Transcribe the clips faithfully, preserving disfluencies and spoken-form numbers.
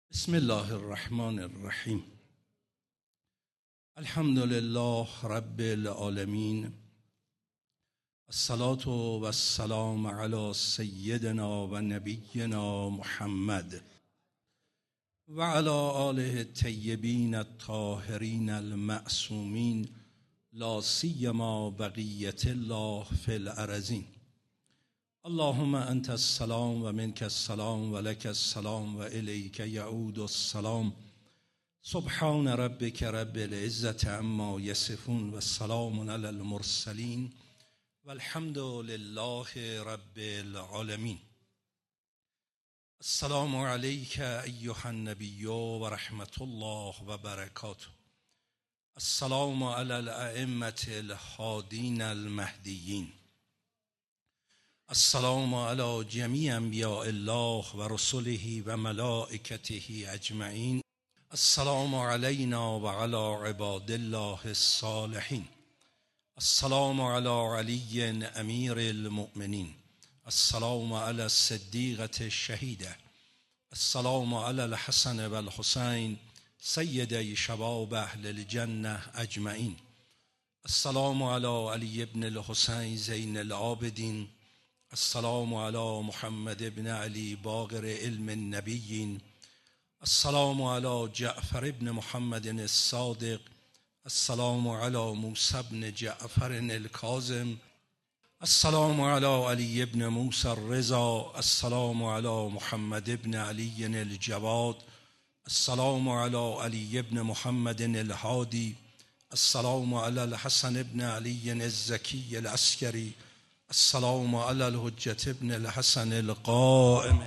بسم الله الرحمن الرحیم. الحمد لله رب العالمین، الصلاة و السلام علی سیدنا و نبینا محمد و علی آله الطیبین الطاهرین المعصومین، لا سیما بقیة الله فی الارضین. اللهم انت السلام و منک السلام و لک السلام و الیک یعود السلام. سبحان ربک رب العزة عما یصفون و سلام علی المرسلین و الحمد لله رب العالمین. السلام علیک ایها النبی و رحمت الله و برکاته. السلام علی الائمة الهادین المهدیین. السلام علی جمیع انبیاء الله و رسله و ملائکته اجمعین. السلام علینا و علی عباد الله الصالحین. السلام علی علی امیر المؤمنین. السلام علی الصدیقة الشهیدة. السلام علی الحسن و الحسین سیدی شباب اهل الجنة اجمعین. السلام علی علی ابن الحسین زین العابدین. السلام علی محمد بن علی باقر علم النبیین. السلام علی جعفر ابن محمد الصادق. السلام علی موسی بن جعفر الکاظم. السلام علی علی ابن موسی الرضا. السلام علی محمد بن علی الجواد. السلام علی علی ابن محمد الهادی. السلام علی الحسن بن علی الزکی العسکری. السلام علی الحجة ابن الحسن القائم.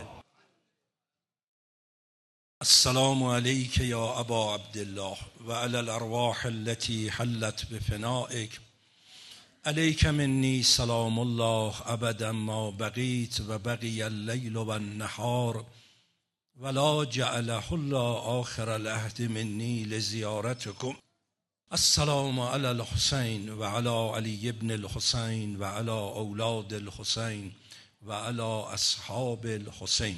السلام علیک یا ابا عبدالله و علی الارواح التي حلت بفنائک. علیک منی سلام الله ابدا ما بقیت و بقی اللیل و النهار ولا جعله الله آخر العهد منی لزیارتکم. السلام علی الحسین و علی علی ابن الحسین و علی اولاد الحسین و علی اصحاب الحسین.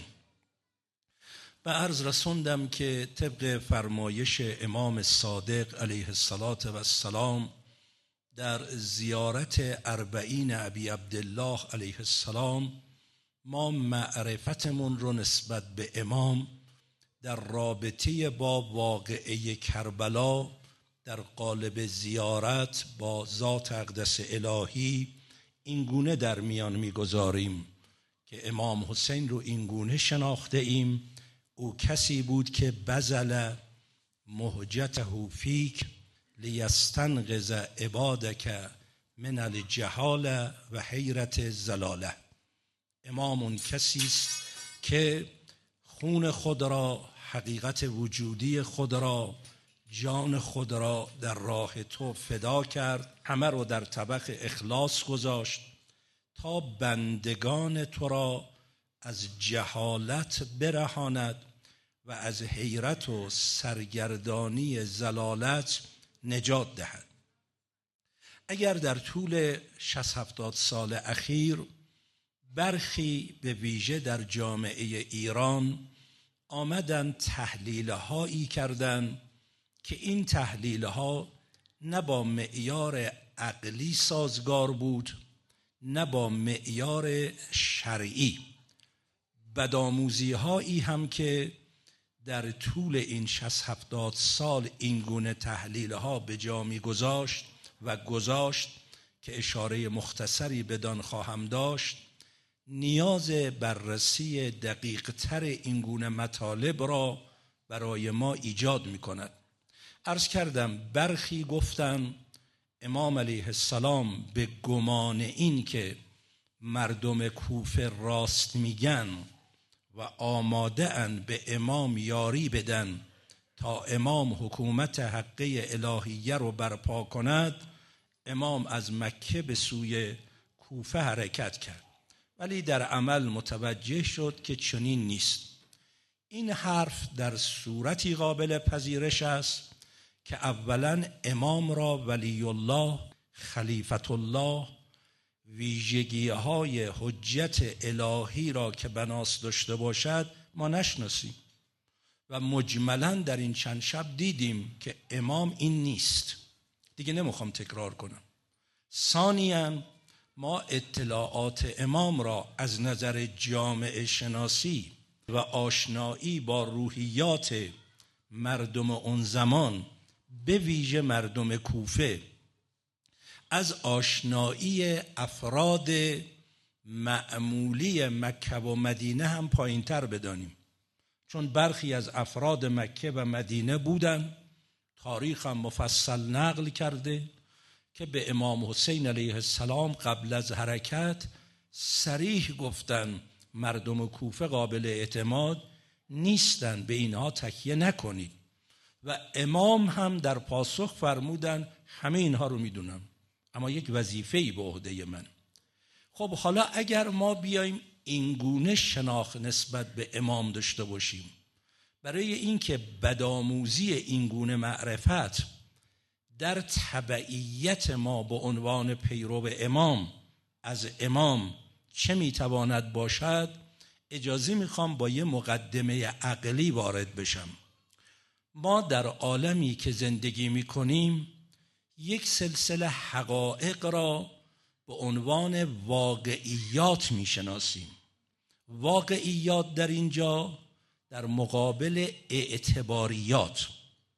به عرض رسوندم که طبق فرمایش امام صادق علیه السلام در زیارت اربعین ابی عبدالله علیه السلام ما معرفتمون رو نسبت به امام در رابطه با واقعه کربلا در قالب زیارت با ذات اقدس الهی اینگونه در میان میگذاریم که امام حسین رو اینگونه شناخته ایم: او کسی بود که بذل مهجته فیک لیستنقذ عبادک من الجهاله و حیرت الضلاله. امام اون کسی است که خون خود را، حقیقت وجودی خود را، جان خود را در راه تو فدا کرد، همه رو در طبق اخلاص گذاشت تا بندگان تو را از جهالت برهاند و از حیرت و سرگردانی ضلالت نجات دهد. اگر در طول شصت هفتاد سال اخیر برخی به ویژه در جامعه ایران آمدن تحلیل هایی کردند که این تحلیل ها نه با معیار عقلی سازگار بود نه با معیار شرعی، بدآموزی هایی هم که در طول این شصت هفتاد سال این گونه تحلیل ها به جا می گذاشت و گذاشت که اشاره مختصری بدان خواهم داشت، نیاز بررسی دقیق تر این گونه مطالب را برای ما ایجاد می کند. عرض کردم برخی گفتن امام علیه السلام به گمان این که مردم کوفه راست میگن و آماده ان به امام یاری بدن تا امام حکومت حقه الهیه رو برپا کند، امام از مکه به سوی کوفه حرکت کرد، ولی در عمل متوجه شد که چنین نیست. این حرف در صورتی قابل پذیرش است که اولا امام را ولی الله، خلیفت الله، ویژگی های حجت الهی را که بناس داشته باشد ما نشناسیم. و مجملاً در این چند شب دیدیم که امام این نیست. دیگه نمیخوام تکرار کنم. ثانیاً ما اطلاعات امام را از نظر جامعه شناسی و آشنایی با روحیات مردم اون زمان، به ویژه مردم کوفه، از آشنایی افراد معمولی مکه و مدینه هم پایین تر بدانیم، چون برخی از افراد مکه و مدینه بودن، تاریخ هم مفصل نقل کرده که به امام حسین علیه السلام قبل از حرکت صریح گفتن مردم کوفه قابل اعتماد نیستن، به اینها تکیه نکنید. و امام هم در پاسخ فرمودن همه اینها رو میدونم، اما یک وظیفه‌ای به عهده من. خب حالا اگر ما بیایم اینگونه شناخت نسبت به امام داشته باشیم، برای اینکه بدآموزی اینگونه معرفت در تبعیت ما به عنوان پیرو امام از امام چه میتواند باشد، اجازه میخوام با یه مقدمه عقلی وارد بشم. ما در عالمی که زندگی میکنیم یک سلسله حقایق را به عنوان واقعیات میشناسیم. واقعیات در اینجا در مقابل اعتباریات.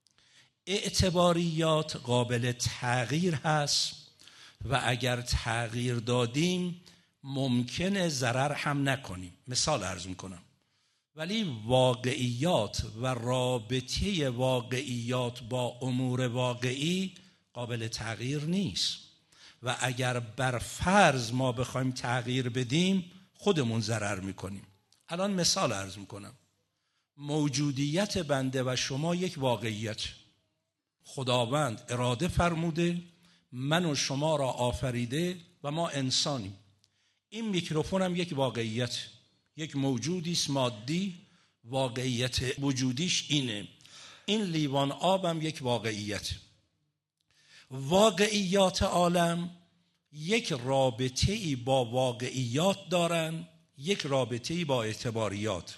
اعتباریات قابل تغییر هست و اگر تغییر دادیم ممکنه ضرر هم نکنیم. مثال عرض میکنم. ولی واقعیات و رابطه واقعیات با امور واقعی قابل تغییر نیست و اگر بر فرض ما بخوایم تغییر بدیم خودمون ضرر میکنیم. الان مثال عرض میکنم. موجودیت بنده و شما یک واقعیت. خداوند اراده فرموده من و شما را آفریده و ما انسانیم. این میکروفون هم یک واقعیت، یک موجودی است مادی، واقعیت وجودیش اینه. این لیوان آب هم یک واقعیت. واقعیات عالم یک رابطه‌ای با واقعیات دارن، یک رابطه‌ای با اعتباریات.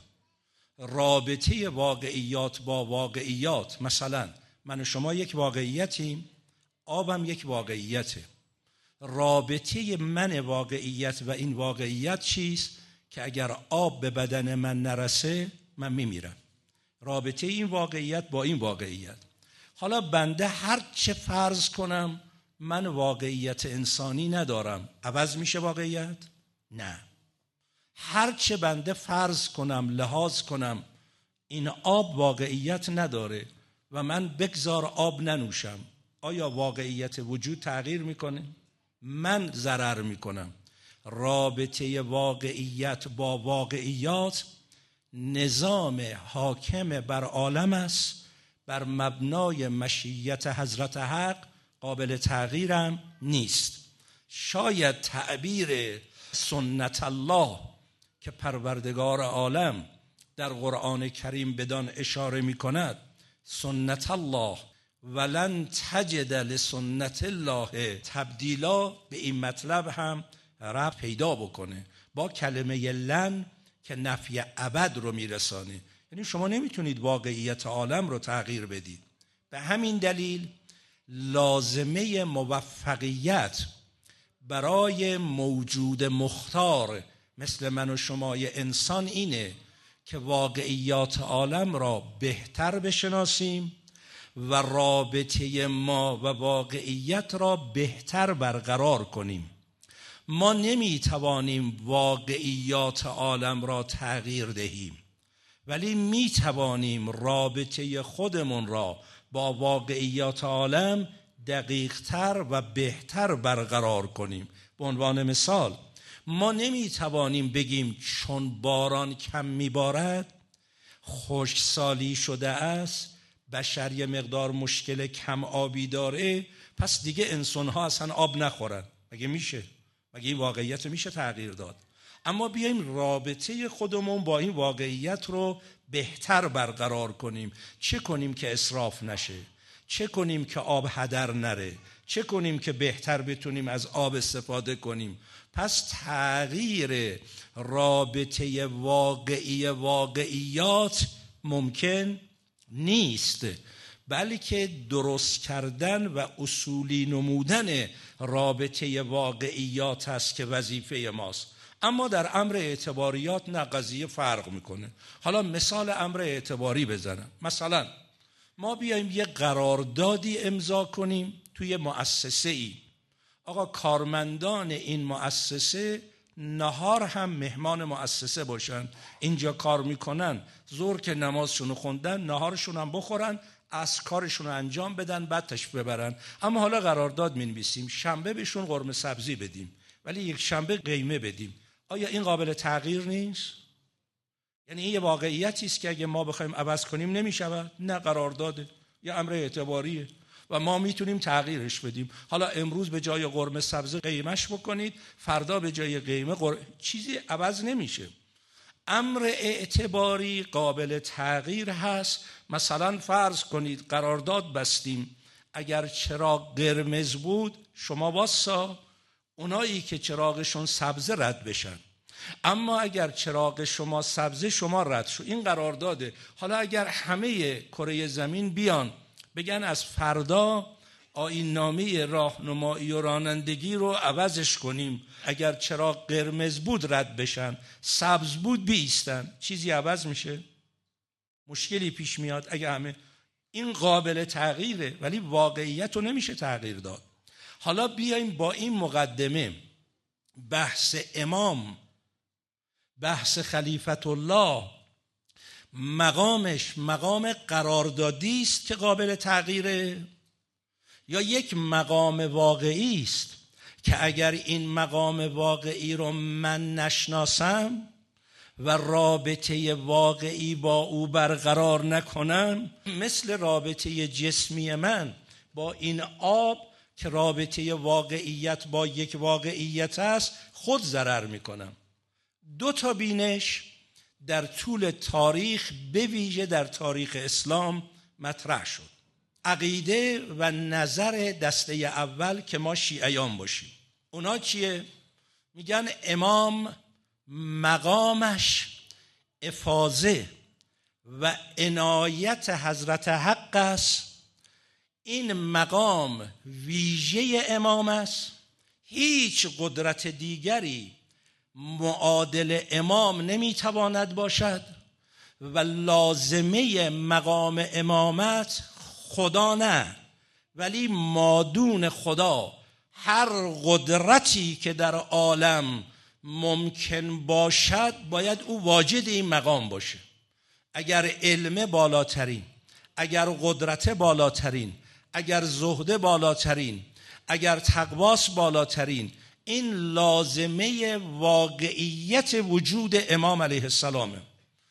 رابطه واقعیات با واقعیات، مثلا من و شما یک واقعیتیم، آبم یک واقعیته. رابطه من واقعیت و این واقعیت چیست؟ که اگر آب به بدن من نرسه من میمیرم. رابطه این واقعیت با این واقعیت. حالا بنده هر چه فرض کنم من واقعیت انسانی ندارم، عوض میشه واقعیت؟ نه. هر چه بنده فرض کنم، لحاظ کنم این آب واقعیت نداره و من بگذار آب ننوشم، آیا واقعیت وجود تغییر میکنه؟ من ضرر میکنم. رابطه واقعیت با واقعیات نظام حاکم بر عالم است، بر مبنای مشیت حضرت حق، قابل تغییرم نیست. شاید تعبیر سنت الله که پروردگار عالم در قرآن کریم بدان اشاره می کند، سنت الله ولن تجد لسنت الله تبدیلا، به این مطلب هم ربط پیدا بکنه با کلمه لن که نفی ابد رو میرسانه. یعنی شما نمیتونید واقعیت عالم رو تغییر بدید. به همین دلیل لازمه موفقیت برای موجود مختار مثل من و شمای انسان اینه که واقعیات عالم را بهتر بشناسیم و رابطه ما و واقعیت را بهتر برقرار کنیم. ما نمیتوانیم واقعیات عالم را تغییر دهیم، ولی میتوانیم رابطه خودمون را با واقعیات عالم دقیق‌تر و بهتر برقرار کنیم. به عنوان مثال ما نمیتوانیم بگیم چون باران کم میبارد، خشکسالی شده است، بشر یه مقدار مشکل کم آبی داره، پس دیگه انسان‌ها اصلا آب نخورن. مگه میشه؟ مگه این واقعیت میشه تغییر داد؟ اما بیایم رابطه خودمون با این واقعیت رو بهتر برقرار کنیم. چه کنیم که اسراف نشه؟ چه کنیم که آب هدر نره؟ چه کنیم که بهتر بتونیم از آب استفاده کنیم؟ پس تغییر رابطه واقعی واقعیات ممکن نیست، بلکه درست کردن و اصولی نمودن رابطه واقعیات است که وظیفه ماست. اما در امر اعتباریات نه، قضیه فرق میکنه. حالا مثال امر اعتباری بزنم. مثلا ما بیایم یه قراردادی امضا کنیم توی مؤسسه ای. آقا کارمندان این مؤسسه نهار هم مهمان مؤسسه باشن، اینجا کار میکنن، ظهر که نمازشون خوندن نهارشون هم بخورن، از کارشون انجام بدن، بعد تشریف ببرن. اما حالا قرارداد می‌نویسیم شنبه بهشون قرمه سبزی بدیم ولی یک شنبه قیمه بدیم. آیا این قابل تغییر نیست؟ یعنی این یه واقعیتی است که اگه ما بخوایم عوض کنیم نمی‌شود؟ نه، قرارداده، یه امر اعتباریه و ما میتونیم تغییرش بدیم. حالا امروز به جای قرمه سبزی قیمش بکنید، فردا به جای قیمه قر... چیزی عوض نمیشه. امر اعتباری قابل تغییر هست. مثلا فرض کنید قرارداد بستیم، اگر چراغ قرمز بود شما واسا، اونایی که چراغشون سبز رد بشن، اما اگر چراغ شما سبز شما رد شو. این قرارداده. حالا اگر همه کره زمین بیان بگن از فردا آیین نامه راهنمایی و رانندگی رو عوضش کنیم، اگر چراغ قرمز بود رد بشن، سبز بود بیستن، چیزی عوض میشه؟ مشکلی پیش میاد اگه همه. این قابل تغییره ولی واقعیت رو نمیشه تغییر داد. حالا بیایم با این مقدمه بحث امام، بحث خلیفت الله، مقامش مقام قراردادی است که قابل تغییره یا یک مقام واقعی است که اگر این مقام واقعی رو من نشناسم و رابطه واقعی با او برقرار نکنم، مثل رابطه جسمی من با این آب که رابطه واقعیت با یک واقعیت است، خود ضرر میکنم. دو تا بینش در طول تاریخ به ویژه در تاریخ اسلام مطرح شد. عقیده و نظر دسته اول که ما شیعیان باشیم. اونا چیه؟ میگن امام مقامش افاضه و عنایت حضرت حق است. این مقام ویژه امام است. هیچ قدرت دیگری معادل امام نمیتواند باشد و لازمه مقام امامت خدا نه، ولی مادون خدا. هر قدرتی که در عالم ممکن باشد باید او واجد این مقام باشه. اگر علم بالاترین، اگر قدرت بالاترین، اگر زهد بالاترین، اگر تقواس بالاترین، این لازمه واقعیت وجود امام علیه السلامه.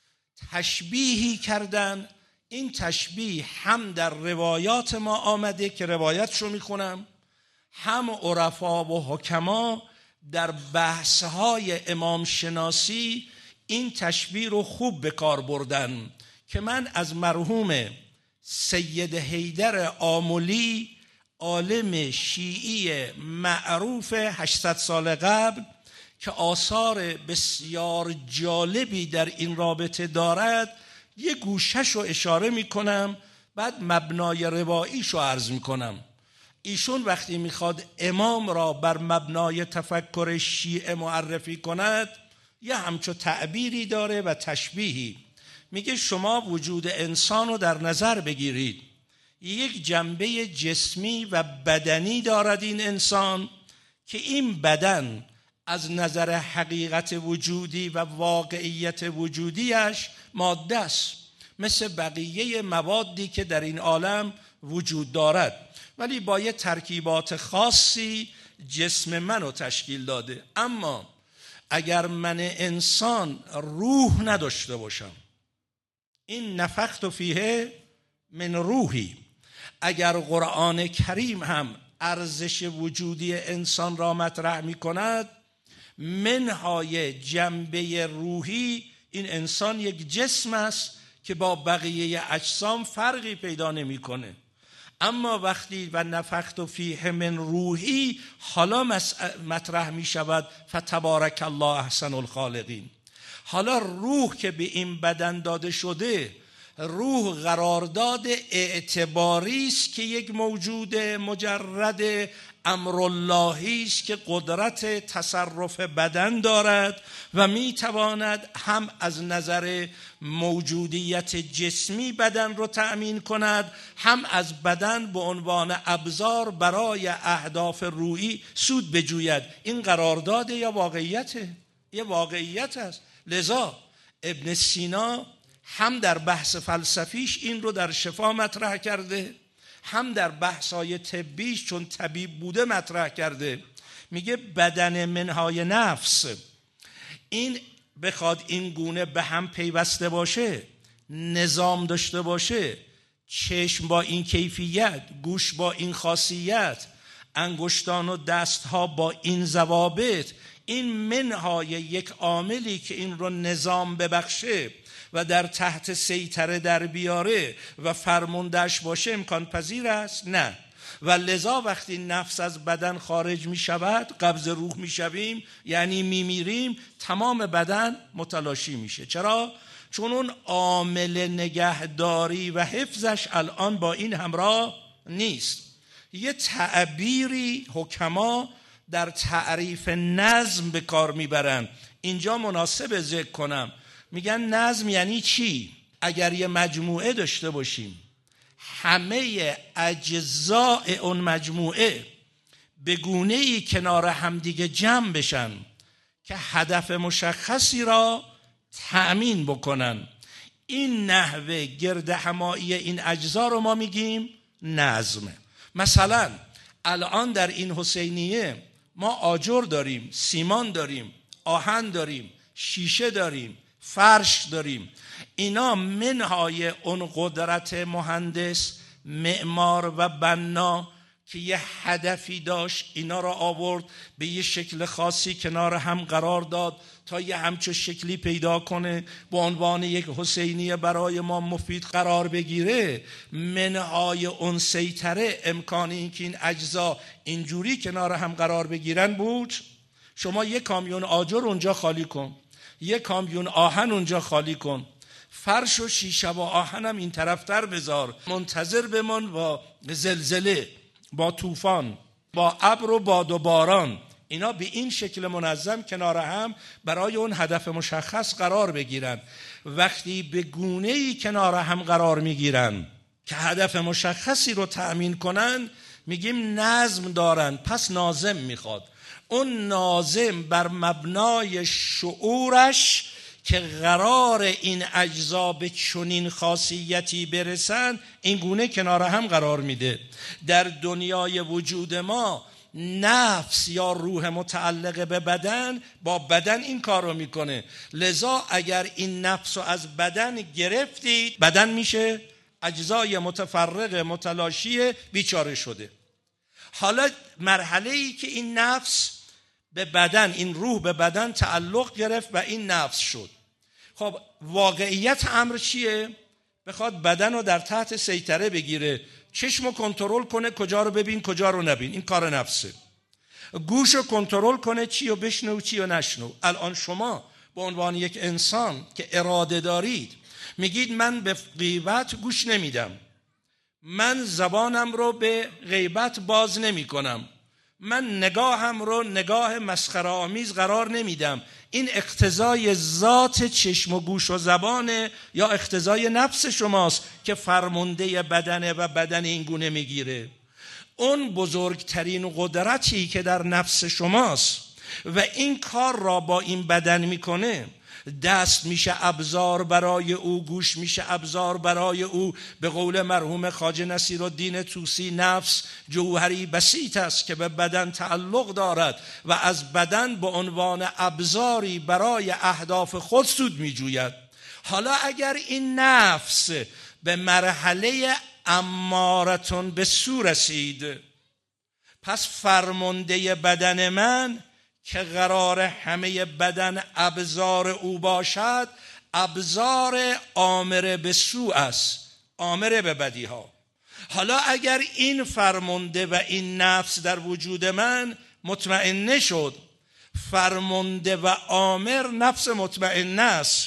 تشبیهی کردن، این تشبیه هم در روایات ما آمده که روایتشو میخونم، هم عرفا و حکما در بحث‌های امام شناسی این تشبیه رو خوب به کار بردن که من از مرحوم سید حیدر آملی، عالم شیعی معروف هشتصد سال قبل که آثار بسیار جالبی در این رابطه دارد، یه گوشش رو اشاره میکنم، بعد مبنای رواییش رو عرض میکنم. ایشون وقتی میخواد امام را بر مبنای تفکر شیعه معرفی کند یه همچو تعبیری داره و تشبیهی. میگه شما وجود انسان رو در نظر بگیرید، یک جنبه جسمی و بدنی دارد این انسان که این بدن از نظر حقیقت وجودی و واقعیت وجودیش ماده است، مثل بقیه موادی که در این عالم وجود دارد، ولی با یه ترکیبات خاصی جسم منو تشکیل داده. اما اگر من انسان روح نداشته باشم، این نفخت فیه من روحی، اگر قرآن کریم هم ارزش وجودی انسان را مطرح می کند، منهای جنبه روحی، این انسان یک جسم است که با بقیه اجسام فرقی پیدا نمی کنه. اما وقتی و نفخت فیه من روحی حالا مطرح می شود فتبارک الله احسن الخالقین. حالا روح که به این بدن داده شده روح قرارداد اعتباری است که یک موجود مجرد امراللهی است که قدرت تصرف بدن دارد و میتواند هم از نظر موجودیت جسمی بدن رو تأمین کند، هم از بدن به عنوان ابزار برای اهداف روحی سود بجوید. این قرارداد یا واقعیته؟ یه واقعیت است. لذا ابن سینا هم در بحث فلسفیش این رو در شفا مطرح کرده، هم در بحث‌های طبیش چون طبیب بوده مطرح کرده. میگه بدن منهای نفس، این بخواد این گونه به هم پیوسته باشه، نظام داشته باشه، چشم با این کیفیت، گوش با این خاصیت، انگشتان و دستها با این ضوابط، این منهای یک عاملی که این رو نظام ببخشه و در تحت سیطره در بیاره و فرماندهش باشه امکان پذیر است؟ نه. و لذا وقتی نفس از بدن خارج می شود، قبض روح می شویم، یعنی می میریم، تمام بدن متلاشی میشه. چرا؟ چون اون عامل نگهداری و حفظش الان با این همراه نیست. یه تعبیری حکما در تعریف نظم به کار میبرن، اینجا مناسب ذکر کنم. میگن نظم یعنی چی؟ اگر یه مجموعه داشته باشیم، همه اجزاء اون مجموعه به گونه‌ای کنار همدیگه جمع بشن که هدف مشخصی را تأمین بکنن، این نحوه گرد همایی این اجزا رو ما میگیم نظم. مثلا الان در این حسینیه ما آجر داریم، سیمان داریم، آهن داریم، شیشه داریم، فرش داریم. اینا منهای اون قدرت مهندس، معمار و بنا که یه هدفی داشت، اینا را آورد به یه شکل خاصی کنار هم قرار داد تا یه همچون شکلی پیدا کنه به عنوان یک حسینیه برای ما مفید قرار بگیره. منهای اون سیطره امکانی این که این اجزا اینجوری کنار هم قرار بگیرن بود. شما یک کامیون آجر اونجا خالی کن، یک کامیون آهن اونجا خالی کن، فرش و شیشه و آهنم این طرفتر بذار، منتظر بمان با زلزله، با طوفان، با ابر و باد و باران، اینا به این شکل منظم کنار هم برای اون هدف مشخص قرار بگیرن. وقتی به گونه‌ای کنار هم قرار میگیرن که هدف مشخصی رو تأمین کنن، میگیم نظم دارن. پس ناظم میخواد. اون ناظم بر مبنای شعورش که قرار این اجزا به چنین خاصیتی برسن، این گونه کنار هم قرار میده. در دنیای وجود ما نفس یا روح متعلق به بدن با بدن این کار رو میکنه. لذا اگر این نفس رو از بدن گرفتید، بدن میشه اجزای متفرق متلاشی بیچاره شده. حالا مرحله ای که این نفس به بدن، این روح به بدن تعلق گرفت و این نفس شد. خب واقعیت امر چیه؟ بخواد بدن رو در تحت سیطره بگیره، چشم رو کنترل کنه کجا رو ببین کجا رو نبین، این کار نفسه. گوش رو کنترل کنه چی رو بشنو چی رو نشنو. الان شما به عنوان یک انسان که اراده دارید میگید من به غیبت گوش نمیدم، من زبانم رو به غیبت باز نمی کنم، من نگاهم رو نگاه مسخره آمیز قرار نمیدم. این اقتضای ذات چشم و گوش و زبانه یا اقتضای نفس شماست که فرمانده بدنه و بدن این گونه میگیره؟ اون بزرگترین قدرتی که در نفس شماست و این کار را با این بدن میکنه، دست میشه ابزار برای او، گوش میشه ابزار برای او. به قول مرحوم خواجه نصیرالدین طوسی، نفس جوهری بسیط است که به بدن تعلق دارد و از بدن به عنوان ابزاری برای اهداف خود سود میجوید. حالا اگر این نفس به مرحله امارتون به سو رسید، پس فرمانده بدن من که قرار همه بدن ابزار او باشد، ابزار آمر به سو است، آمر به بدی ها. حالا اگر این فرمانده و این نفس در وجود من مطمئن شد، فرمانده و آمر نفس مطمئن است،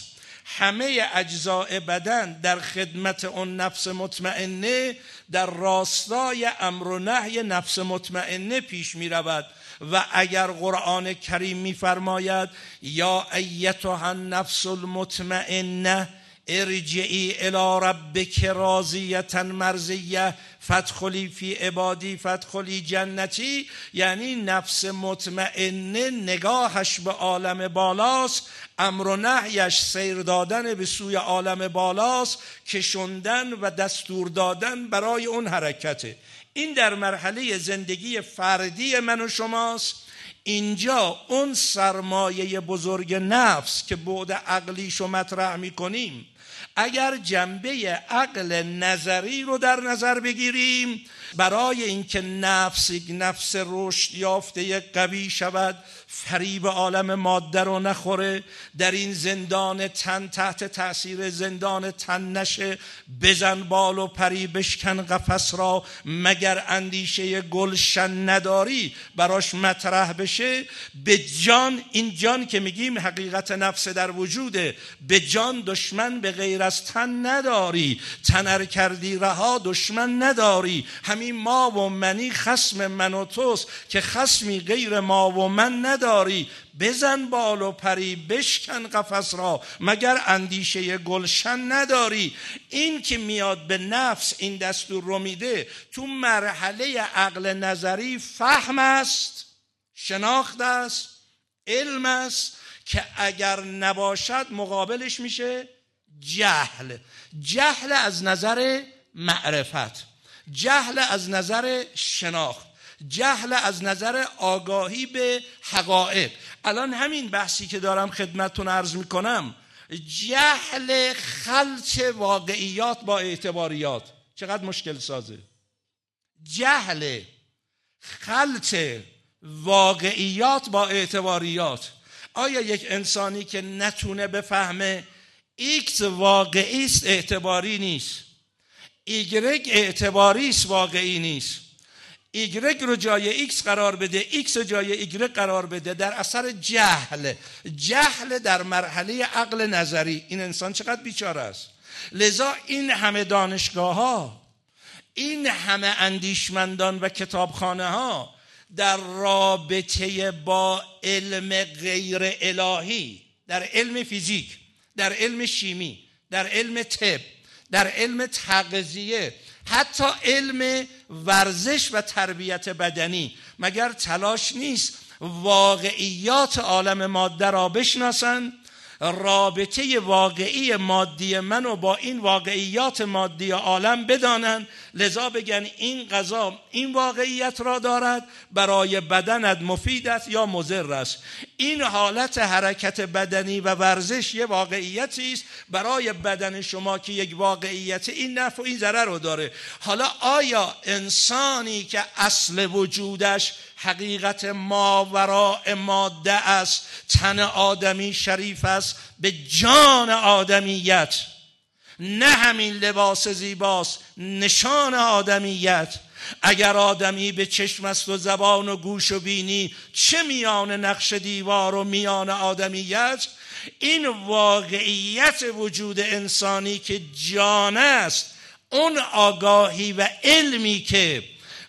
همه اجزاء بدن در خدمت اون نفس مطمئنه در راستای امر و نهی نفس مطمئنه پیش می رود. و اگر قرآن کریم می فرماید یا ایتها النفس المطمئنه ارجعی الی ربک راضیة مرضیه فادخلی فی عبادی فادخلی جنتی، یعنی نفس مطمئنه نگاهش به عالم بالاست، امر و نهیش سیر دادن به سوی عالم بالاست، کشوندن و دستور دادن برای اون حرکته. این در مرحله زندگی فردی من و شماست. اینجا اون سرمایه بزرگ نفس که بعد عقلیشو مطرح میکنیم، اگر جنبه عقل نظری رو در نظر بگیریم، برای اینکه نفس یک نفس رشد یافته قوی شود، فریب عالم ماده رو نخوره، در این زندان تن تحت تأثیر زندان تن نشه، بزن بال و پری بشکن قفس را مگر اندیشه گلشن نداری براش مطرح بشه، به جان، این جان که میگیم حقیقت نفس در وجوده، به جان دشمن به غیر از تن نداری، تنر کردی رها دشمن نداری، همین ما و منی خصم من و توست که خصمی غیر ما و من نداری، بزن بال و پری بشکن قفس را مگر اندیشه گلشن نداری. این که میاد به نفس این دستور رو میده تو مرحله عقل نظری فهم است، شناخت است، علم است که اگر نباشد مقابلش میشه جهل. جهل از نظر معرفت، جهل از نظر شناخت، جهل از نظر آگاهی به حقایق. الان همین بحثی که دارم خدمتتون عرض میکنم، جهل خلط واقعیات با اعتباریات چقدر مشکل سازه. جهل خلط واقعیات با اعتباریات. آیا یک انسانی که نتونه بفهمه ایکس واقعی است اعتباری نیست، ایگرگ اعتباری است واقعی نیست، ایگرگ رو جای ایکس قرار بده، ایکس رو جای ایگرگ قرار بده، در اثر جهل. جهل در مرحله عقل نظری. این انسان چقدر بیچاره است. لذا این همه دانشگاه ها، این همه اندیشمندان و کتابخانه ها در رابطه با علم غیر الهی، در علم فیزیک، در علم شیمی، در علم طب، در علم تغذیه، حتی علم ورزش و تربیت بدنی، مگر تلاش نیست واقعیات عالم ماده را بشناسن، رابطه واقعی مادی منو با این واقعیات مادی عالم بدانن، لذا بگن این غذا این واقعیت را دارد، برای بدنت مفید است یا مضر است، این حالت حرکت بدنی و ورزش یه واقعیتی است برای بدن شما که یک واقعیت این نفع و این ضرر رو داره. حالا آیا انسانی که اصل وجودش حقیقت ماوراء ماده است، تن آدمی شریف است به جان آدمیت، نه همین لباس زیباست نشان آدمیت، اگر آدمی به چشم است و زبان و گوش و بینی، چه میان نقش دیوار و میان آدمیت؟ این واقعیت وجود انسانی که جان است، اون آگاهی و علمی که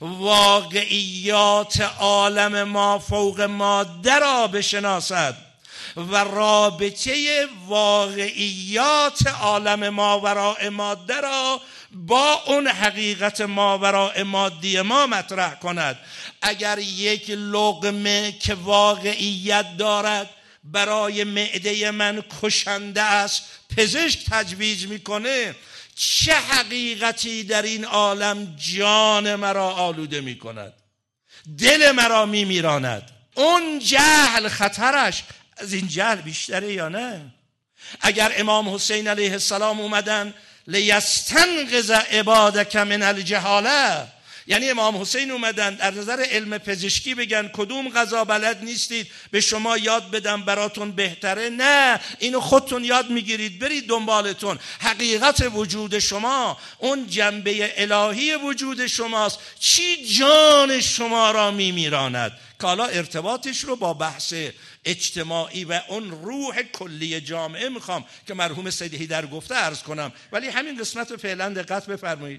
واقعیات عالم ما فوق ماده را بشناسد و رابطه واقعیات عالم ماوراء ماده را با اون حقیقت ماوراء مادی ما مطرح کند. اگر یک لقمه که واقعیت دارد برای معده من کشنده است، پزشک تجویز میکنه، چه حقیقتی در این عالم جان مرا آلوده می کند، دل مرا می میراند؟ اون جهل خطرش از این جهل بیشتره یا نه؟ اگر امام حسین علیه السلام اومدن لیستنقذ عبادک من الجهاله، یعنی امام حسین اومدن در نظر علم پزشکی بگن کدوم غذا بلد نیستید به شما یاد بدم براتون بهتره؟ نه، اینو خودتون یاد میگیرید، برید دنبالتون. حقیقت وجود شما اون جنبه الهی وجود شماست. چی جان شما را میمیراند که حالا ارتباطش رو با بحث اجتماعی و اون روح کلی جامعه میخوام که مرحوم سید حیدر گفته عرض کنم، ولی همین قسمت رو فعلا دقت بفرمایید.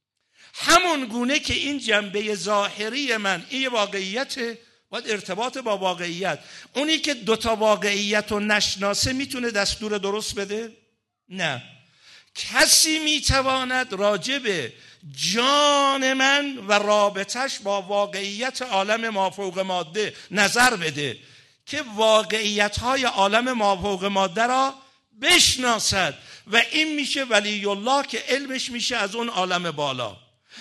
همون گونه که این جنبه ظاهری من این واقعیت باید ارتباط با واقعیت. اونی که دوتا واقعیت رو نشناسه میتونه دستور درست بده؟ نه. کسی میتواند راجب جان من و رابطش با واقعیت عالم مافوق ماده نظر بده که واقعیت‌های عالم مافوق ماده را بشناسد و این میشه ولی الله که علمش میشه از اون عالم بالا.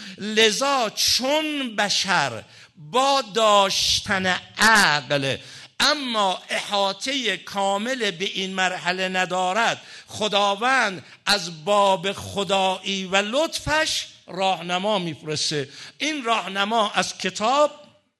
لذا چون بشر با داشتن عقل اما احاطه کامل به این مرحله ندارد، خداوند از باب خدایی و لطفش راهنما میفرسته. این راهنما از کتاب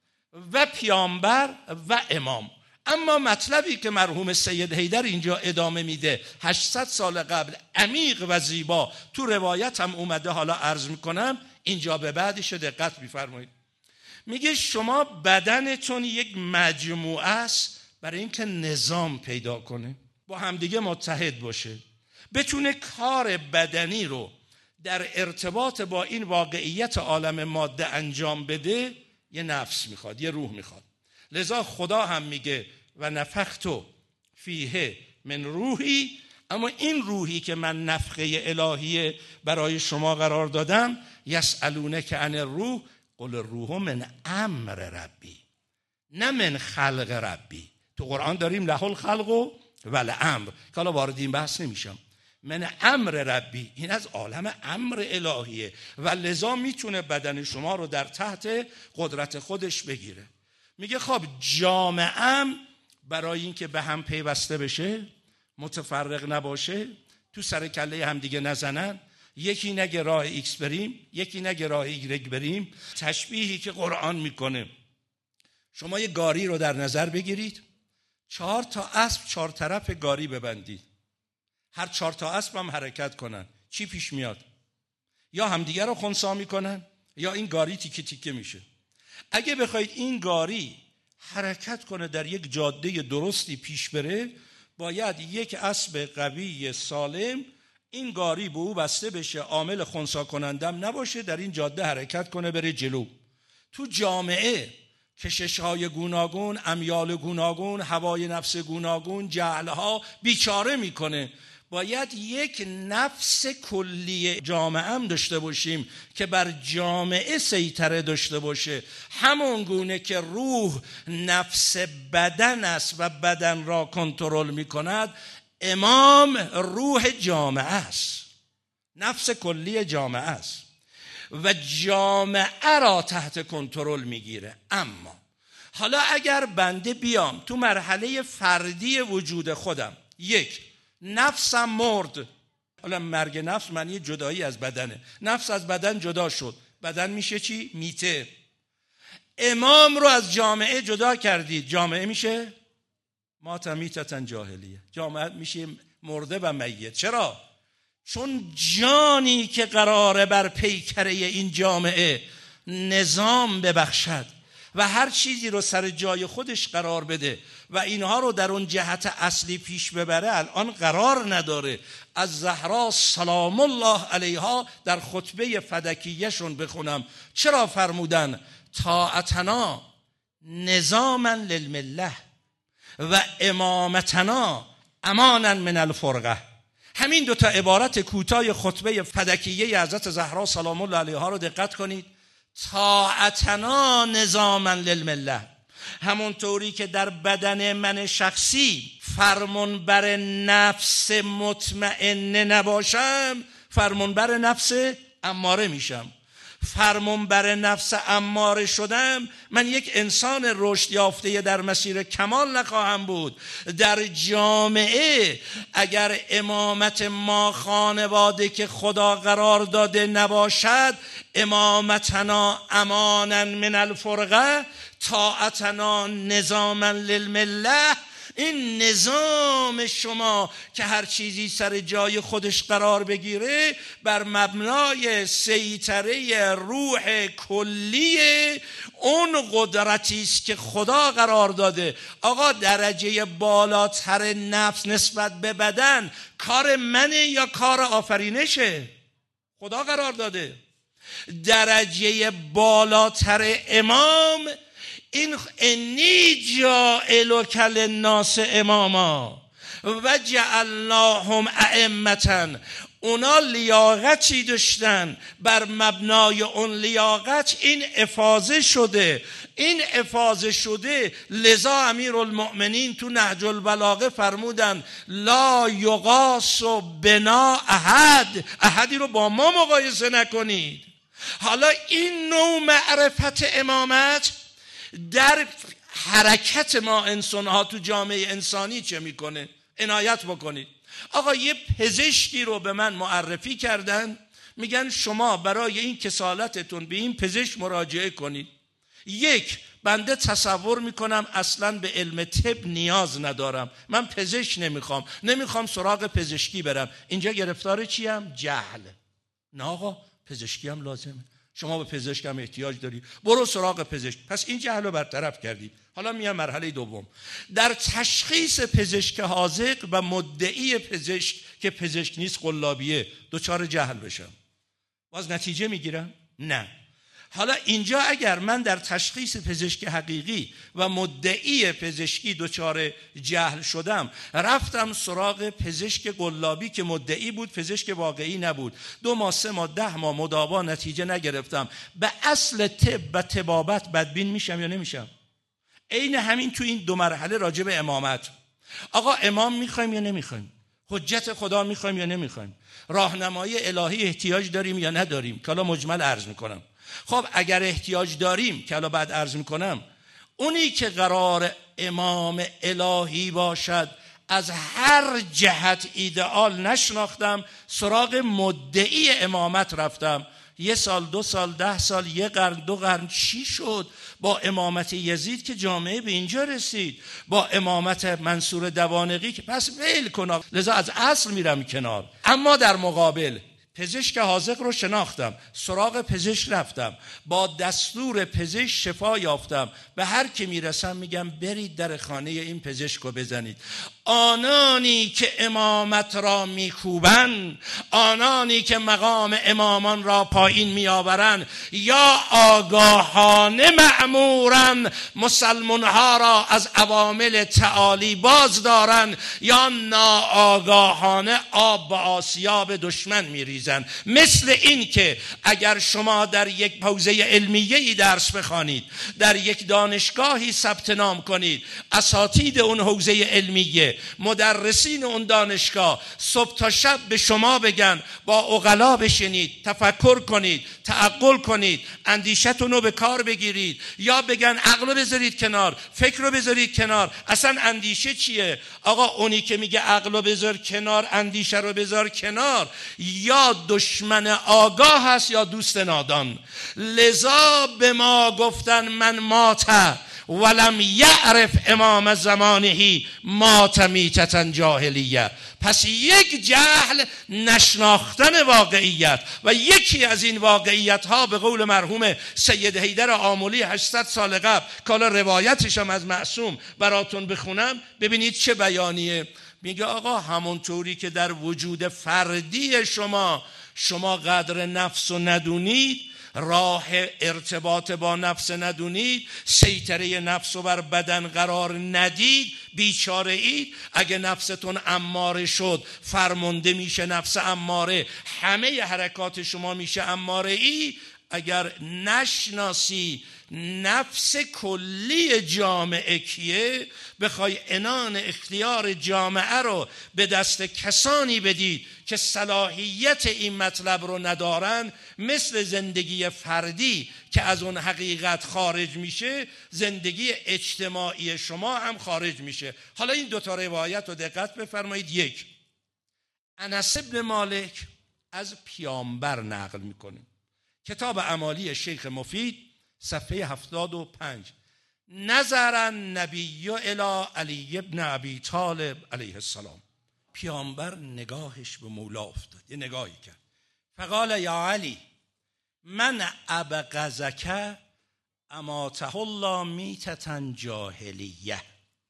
و پیامبر و امام. اما مطلبی که مرحوم سید حیدر اینجا ادامه میده هشتصد سال قبل عمیق و زیبا تو روایت هم اومده، حالا عرض میکنم اینجا به بعدش دقت میفرمایید. میگه شما بدنتون یک مجموعه است برای اینکه نظام پیدا کنه، با همدیگه متحد باشه، بتونه کار بدنی رو در ارتباط با این واقعیت عالم ماده انجام بده. یه نفس میخواد، یه روح میخواد. لذا خدا هم میگه و نفختو فیه من روحی، اما این روحی که من نفخه الهی برای شما قرار دادم، یسألونک عن الروح قل الروح من امر ربی، نه من خلق ربی. تو قرآن داریم له الخلق و الامر که حالا وارد این بحث نمیشم. من امر ربی، این از عالم امر الهیه و لذا میتونه بدن شما رو در تحت قدرت خودش بگیره. میگه خب جامعه‌ام برای اینکه به هم پیوسته بشه، متفرق نباشه، تو سر کله هم دیگه نزنن، یکی نگه راه ایکس بریم یکی نگه راه ایگرگ بریم، تشبیهی که قرآن میکنه، شما یه گاری رو در نظر بگیرید، چهار تا اسب چهار طرف گاری ببندید، هر چهار تا اسب هم حرکت کنن، چی پیش میاد؟ یا همدیگه رو خنثی میکنن یا این گاری تیکه تیکه میشه. اگه بخواید این گاری حرکت کنه در یک جاده درستی پیش بره، باید یک اسب قوی سالم این گاری به او بسته بشه، عامل خنثی کنندم نباشه، در این جاده حرکت کنه بره جلو. تو جامعه کشش‌های گوناگون، امیال گوناگون، هوای نفس گوناگون، جهل‌ها بیچاره میکنه. باید یک نفس کلی جامعه هم داشته باشیم که بر جامعه سیطره داشته باشه. همون گونه که روح نفس بدن است و بدن را کنترل میکند، امام روح جامعه است، نفس کلی جامعه است و جامعه را تحت کنترل میگیره. اما حالا اگر بنده بیام تو مرحله فردی وجود خودم، یک نفسم مرد، حالا مرگ نفس معنی جدایی از بدنه، نفس از بدن جدا شد، بدن میشه چی؟ میته. امام رو از جامعه جدا کردید، جامعه میشه ماتمیتتن جاهلیه، جامعه میشه مرده و میت. چرا؟ چون جانی که قراره بر پیکره این جامعه نظام ببخشد و هر چیزی رو سر جای خودش قرار بده و اینها رو در اون جهت اصلی پیش ببره، الان قرار نداره. از زهرا سلام الله علیها در خطبه فدکیهشون بخونم، چرا فرمودن طاعتنا نظاما للمله و امامتنا امانا من الفرقه. همین دو تا عبارت کوتاه خطبه فدکیه حضرت زهرا سلام الله علیها رو دقت کنید. طاعتنا نظاما للمله، همون طوری که در بدن من شخصی فرمان بر نفس مطمئنه نباشم، فرمان بر نفس اماره میشم. فرمان بر نفس اماره شدم، من یک انسان رشد یافته در مسیر کمال نخواهم بود. در جامعه اگر امامت ما خانواده که خدا قرار داده نباشد، امامتنا امانا من الفرقه طاعتنا نظاما للمله، این نظام شما که هر چیزی سر جای خودش قرار بگیره بر مبنای سیطره روح کلی اون قدرتی است که خدا قرار داده. آقا درجه بالاتر نفس نسبت به بدن کار منه یا کار آفرینشه؟ خدا قرار داده. درجه بالاتر امام این انی جاعلک للناس اماما و جعلناهم ائمة، اونا لیاقتی داشتن، بر مبنای اون لیاقت این افاضه شده. این افاضه شده، لذا امیرالمؤمنین تو نهج البلاغه فرمودن لا یقاس بنا احد، احدی رو با ما مقایسه نکنید. حالا این نوع معرفت امامت در حرکت ما انسان ها تو جامعه انسانی چه میکنه؟ عنایت بکنید. آقا یه پزشکی رو به من معرفی کردن، میگن شما برای این کسالتتون به این پزشک مراجعه کنید. یک، بنده تصور میکنم اصلا به علم طب نیاز ندارم، من پزشک نمیخوام، نمیخوام سراغ پزشکی برم. اینجا گرفتار چیم؟ جهل. نه آقا، پزشکی هم لازمه، شما به پزشک هم احتیاج داری، برو سراغ پزشک. پس این جهل رو برطرف کردید. حالا میام مرحله دوم، در تشخیص پزشک حاذق و مدعی پزشک که پزشک نیست، قلابیه، دوچار جهل بشم، باز نتیجه میگیرم؟ نه. حالا اینجا اگر من در تشخیص پزشک حقیقی و مدعی پزشکی دچار جهل شدم، رفتم سراغ پزشک قلابی که مدعی بود، پزشک واقعی نبود، دو ماه سه ماه ده ماه مداوا، نتیجه نگرفتم، به اصل طب و طبابت بدبین میشم یا نمیشم؟ عین همین تو این دو مرحله راجع به امامت. آقا امام میخوایم یا نمیخوایم؟ حجت خدا میخوایم یا نمیخوایم؟ راهنمایی الهی احتیاج داریم یا نداریم؟ که حالا مجمل عرض میکنم. خب اگر احتیاج داریم، که حالا بعد عرض میکنم، اونی که قرار امام الهی باشد از هر جهت ایدئال نشناختم، سراغ مدعی امامت رفتم. یه سال، دو سال، ده سال، یه قرن، دو قرن، چی شد؟ با امامت یزید که جامعه به اینجا رسید، با امامت منصور دوانقی که پس ویل کن، لذا از اصل میرم کنار. اما در مقابل پزشک حاذق رو شناختم، سراغ پزشک رفتم، با دستور پزشک شفا یافتم، به هر کی میرسم میگم برید در خانه این پزشک رو بزنید. آنانی که امامت را میکوبند، آنانی که مقام امامان را پایین میآورند، یا آگاهانه مأمورند مسلمان ها را از اوامر تعالی باز دارند، یا ناآگاهانه آب به آسیاب دشمن میریزند. مثل این که اگر شما در یک حوزه علمیه‌ای درس بخوانید، در یک دانشگاهی ثبت نام کنید، اساتید اون حوزه علمیه، مدرسین اون دانشگاه صبح تا شب به شما بگن با عقلا بشینید، تفکر کنید، تعقل کنید، اندیشتون رو به کار بگیرید، یا بگن عقل رو بذارید کنار، فکر رو بذارید کنار. اصلا اندیشه چیه؟ آقا اونی که میگه عقل رو بذار کنار، اندیشه رو بذار کنار، یا دشمن آگاه هست یا دوست نادان. لذا به ما گفتن من مات ولم یعرف امام زمانه مات میتة جاهلیه. پس یک جهل، نشناختن واقعیت، و یکی از این واقعیت ها به قول مرحوم سید حیدر آملی هشتصد سال قبل، که حالا روایتش هم از معصوم براتون بخونم، ببینید چه بیانیه. میگه آقا همونطوری که در وجود فردی شما شما قدر نفس رو ندونید، راه ارتباط با نفس ندونید، سیطره نفس رو بر بدن قرار ندید، بیچاره اید. اگه نفستون اماره شد، فرمانده میشه نفس اماره، همه حرکات شما میشه اماره ای. اگر نشناسی نفس کلی جامعه کیه، بخوای عنان اختیار جامعه رو به دست کسانی بدید که صلاحیت این مطلب رو ندارن، مثل زندگی فردی که از اون حقیقت خارج میشه، زندگی اجتماعی شما هم خارج میشه. حالا این دو تا روایت رو دقت بفرمایید. یک، انس بن مالک از پیامبر نقل میکنه، کتاب اعمالی شیخ مفید صفحه هفتاد و پنج. نظر النبی الی علی ابن ابی طالب علیه السلام، پیامبر نگاهش به مولا افتاد، یه نگاهی کرد. فقال یا علی من ابغضک اماته الله میتة جاهلیه،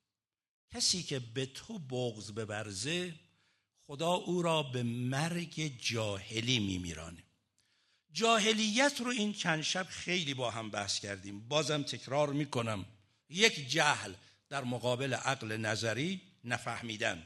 کسی که به تو بغض ببرزه خدا او را به مرگ جاهلی میمیرانه. جاهلیت رو این چند شب خیلی با هم بحث کردیم، بازم تکرار میکنم. یک، جهل در مقابل عقل نظری، نفهمیدن.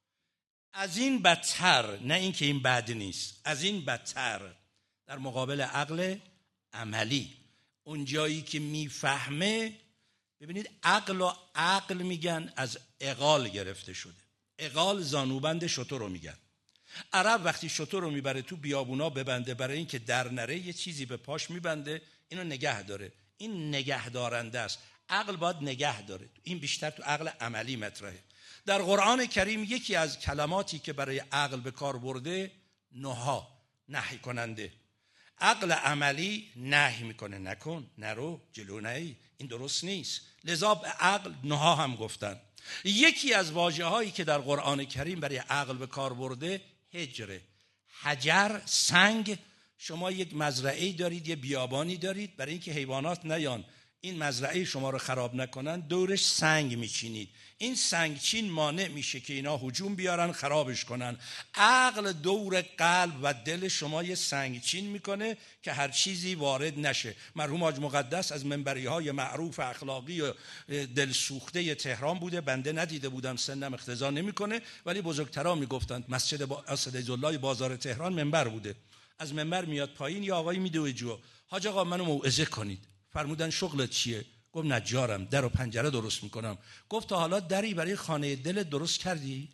از این بدتر، نه این که این بد نیست، از این بدتر در مقابل عقل عملی، اون جایی که میفهمه. ببینید عقل و عقل میگن از عقال گرفته شده. عقال زانوبند شتر رو میگن. عرب وقتی شتر رو میبره تو بیابونا ببنده برای این که در نره، یه چیزی به پاش میبنده اینو نگه داره. این نگه دارنده است. عقل باید نگه داره. این بیشتر تو عقل عملی مطرحه. در قرآن کریم یکی از کلماتی که برای عقل به کار برده نها، نهی کننده. عقل عملی نهی میکنه، نکن، نرو، جلو نهی، این درست نیست. لذا به عقل نها هم گفتن. یکی از واژه هایی که در قرآن کریم برای عقل به کار برده هجره. حجر، سنگ. شما یک مزرعه‌ای دارید، یه بیابانی دارید، برای اینکه حیوانات نیان این مزرعه شما رو خراب نکنن دورش سنگ میچینید. این سنگچین مانع میشه که اینا هجوم بیارن خرابش کنن. عقل دور قلب و دل شما یه سنگچین میکنه که هر چیزی وارد نشه. مرحوم حاج مقدس از منبری های معروف اخلاقی و دلسوخته تهران بوده، بنده ندیده بودم، سنم اقتضا نمیکنه، ولی بزرگترا میگفتند مسجد اسدالله بازار تهران منبر بوده. از منبر میاد پایین، یا آقای میدوه جو، حاج آقا منو موعظه کنید. فرمودن شغلت چیه؟ گفت نجارم، در و پنجره درست میکنم. گفت تا حالا دری برای خانه دلت درست کردی؟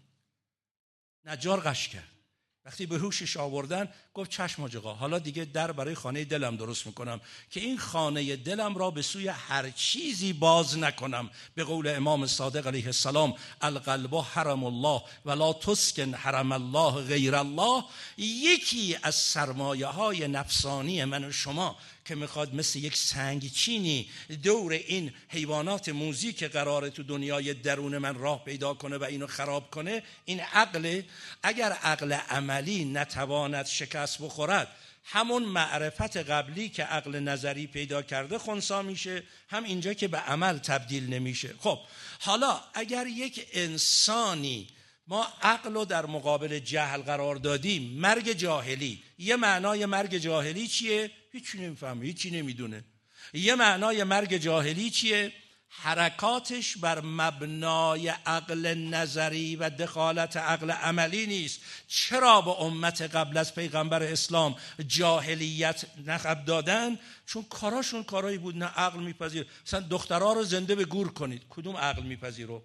نجار قش کرد. وقتی به هوشش آوردن گفت چشم حاج آقا، حالا دیگه در برای خانه دلم درست میکنم که این خانه دلم را به سوی هر چیزی باز نکنم. به قول امام صادق علیه السلام القلب حرم الله ولا تسکن حرم الله غیر الله. یکی از سرمایه های نفسانی من و شما که میخواد مثل یک سنگچینی دور این حیوانات موذی که قراره تو دنیای درون من راه پیدا کنه و اینو خراب کنه، این عقل. اگر عقل عملی نتواند شکست بخورد، همون معرفت قبلی که عقل نظری پیدا کرده خنثی میشه، هم اینجا که به عمل تبدیل نمیشه. خب حالا اگر یک انسانی، ما عقل رو در مقابل جهل قرار دادیم، مرگ جاهلی. یه معنای مرگ جاهلی چیه؟ هیچی نمیفهمه، هیچی نمیدونه. یه معنای مرگ جاهلی چیه؟ حرکاتش بر مبنای عقل نظری و دخالت عقل عملی نیست. چرا به امت قبل از پیغمبر اسلام جاهلیت لقب دادن؟ چون کاراشون کارایی بود نه عقل میپذیر. مثلا دخترها رو زنده به گور کنید، کدوم عقل میپذیره؟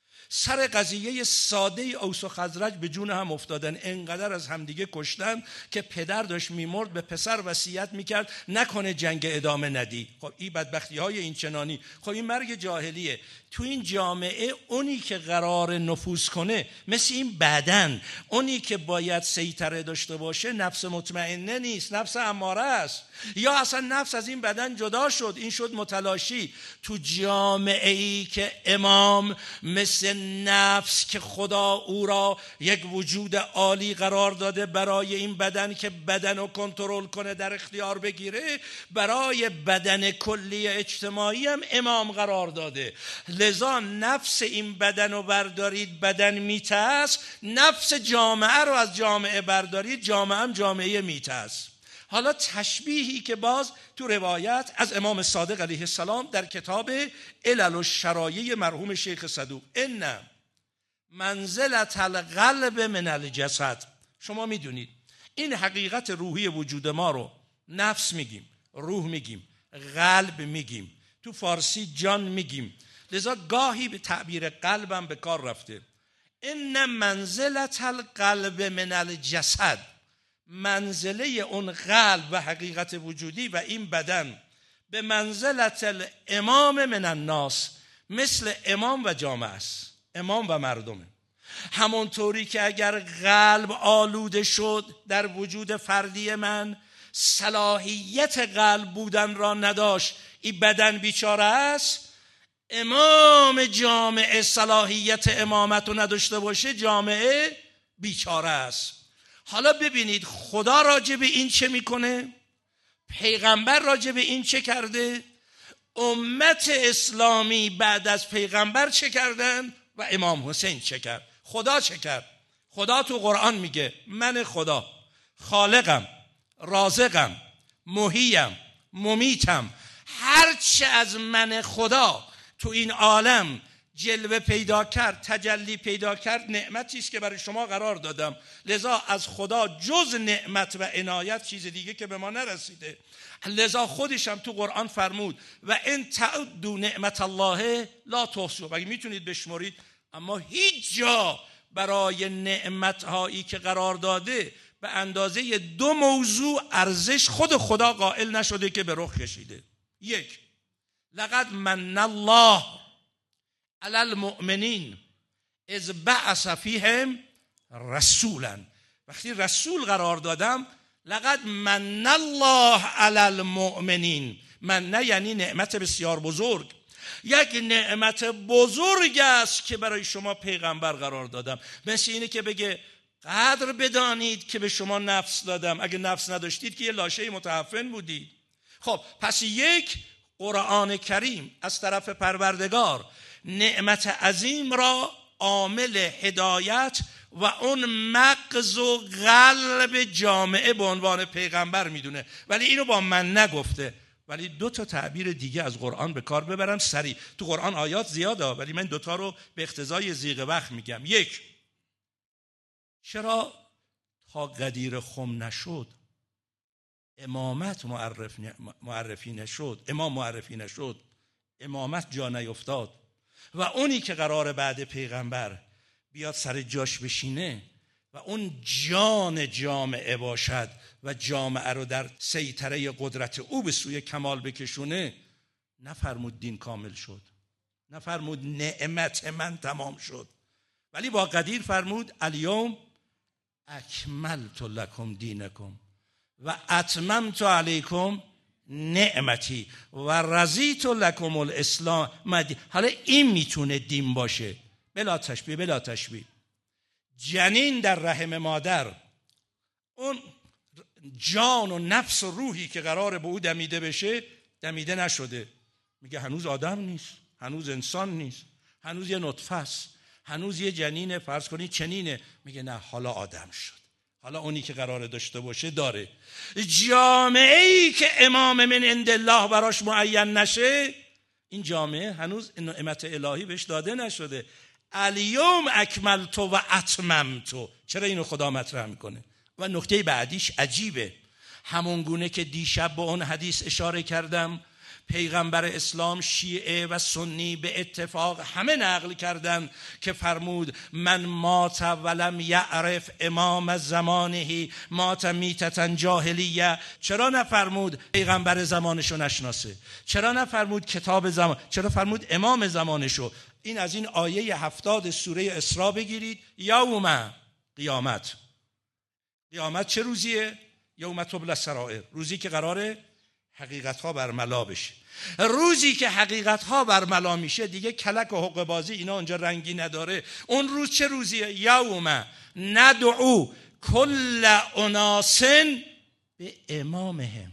سر قضیه ساده اوس و خزرج به جون هم افتادن، انقدر از همدیگه کشتن که پدر داشت میمرد به پسر وصیت میکرد نکنه جنگ ادامه ندی. خب این بدبختی های این چنانی، خب این مرگ جاهلیه. تو این جامعه اونی که قرار نفوذ کنه مثل این بدن، اونی که باید سیطره داشته باشه نفس مطمئنه نیست، نفس اماره است، یا اصلا نفس از این بدن جدا شد، این شد متلاشی. تو جامعه ای که امام مثل نفس که خدا او را یک وجود عالی قرار داده برای این بدن که بدن رو کنترل کنه، در اختیار بگیره، برای بدن کلی اجتماعی هم امام قرار داده. لذا نفس این بدن رو بردارید بدن میته است، نفس جامعه رو از جامعه بردارید جامعه هم جامعه میته است. حالا تشبیهی که باز تو روایت از امام صادق علیه السلام در کتاب علل الشرایع مرحوم شیخ صدوق، ان منزلت القلب من الجسد. شما میدونید این حقیقت روحی وجود ما رو نفس میگیم، روح میگیم، قلب میگیم. تو فارسی جان میگیم، لذا گاهی به تعبیر قلبم به کار رفته. ان منزلت القلب من الجسد، منزله اون قلب و حقیقت وجودی و این بدن به منزلت الامام من الناس، مثل امام و جامعه است، امام و مردمه. همونطوری که اگر قلب آلوده شد در وجود فردی من، صلاحیت قلب بودن را نداشت، این بدن بیچاره است. امام جامعه صلاحیت امامت رو نداشته باشه، جامعه بیچاره است. حالا ببینید خدا راجع به این چه میکنه، پیغمبر راجع به این چه کرده، امت اسلامی بعد از پیغمبر چه کردن و امام حسین چه کرد. خدا چه کرد؟ خدا تو قرآن میگه من خدا خالقم، رازقم، محیم، ممیتم. هرچه از من خدا تو این عالم جلوه پیدا کرد، تجلی پیدا کرد، نعمتی است که برای شما قرار دادم. لذا از خدا جز نعمت و عنایت چیز دیگه که به ما نرسیده. لذا خودش هم تو قرآن فرمود و ان تعدوا نعمت الله لا تحصوها، اگه میتونید بشمرید. اما هیچ جا برای نعمت‌هایی که قرار داده به اندازه دو موضوع ارزش خود خدا قائل نشده که به رخ کشیده. یک، لقد من الله علی المؤمنین اذ بعث فیهم رسولا. وقتی رسول قرار دادم، لقد من الله علی المؤمنین، من نه یعنی نعمت بسیار بزرگ، یک نعمت بزرگ است که برای شما پیغمبر قرار دادم. مثل اینه که بگه قدر بدانید که به شما نفس دادم، اگه نفس نداشتید که یه لاشه متعفن بودید. خب پس یک، قرآن کریم از طرف پروردگار نعمت عظیم را عامل هدایت و اون مغز و قلب جامعه به عنوان پیغمبر میدونه، ولی اینو با من نگفته. ولی دو تا تعبیر دیگه از قرآن به کار ببرم سریع. تو قرآن آیات زیاده ولی من دوتا رو به اقتضای ضیق وقت میگم. یک، چرا تا قدیر خم نشد امامت معرف معرفی نشد، امام معرفی نشد، امامت جا نیفتاد و اونی که قرار بعد پیغمبر بیاد سر جاش بشینه و اون جان جامعه باشد و جامعه رو در سیطره قدرت او به سوی کمال بکشونه، نفرمود دین کامل شد، نفرمود نعمت من تمام شد، ولی با قدیر فرمود الیوم اکملت لکم دینکم و اتممت علیکم نعمتی و رضیت لکم الاسلام مدی. حالا این میتونه دین باشه، بلا تشبیه بلا تشبیه. جنین در رحم مادر، اون جان و نفس و روحی که قراره به او دمیده بشه دمیده نشده، میگه هنوز آدم نیست، هنوز انسان نیست، هنوز یه نطفه است، هنوز یه جنینه، فرض کنید چنینه. میگه نه حالا آدم شد، حالا اونی که قراره داشته باشه داره. جامعه‌ای که امام من عند الله براش معین نشه، این جامعه هنوز نعمت الهی بهش داده نشده. الیوم اکملت و اتممت. چرا اینو خدا مطرح میکنه؟ و نکته بعدیش عجیبه. همون گونه که دیشب با اون حدیث اشاره کردم، پیغمبر اسلام شیعه و سنی به اتفاق همه نقل کردن که فرمود من مات ولم یعرف امام زمانه مات میتتن جاهلیه. چرا نفرمود پیغمبر زمانشو نشناسه؟ چرا نفرمود کتاب زمان؟ چرا فرمود امام زمانشو؟ این از این آیه هفتاد سوره اسراء بگیرید. یوم قیامت. قیامت چه روزیه؟ یوم تبلی السرائر، روزی که قراره حقیقت ها برملا بشه. روزی که حقیقت ها برملا میشه دیگه کلک و حقه بازی اینا اونجا رنگی نداره. اون روز چه روزیه؟ یوم ندعو کل اناس به امامهم.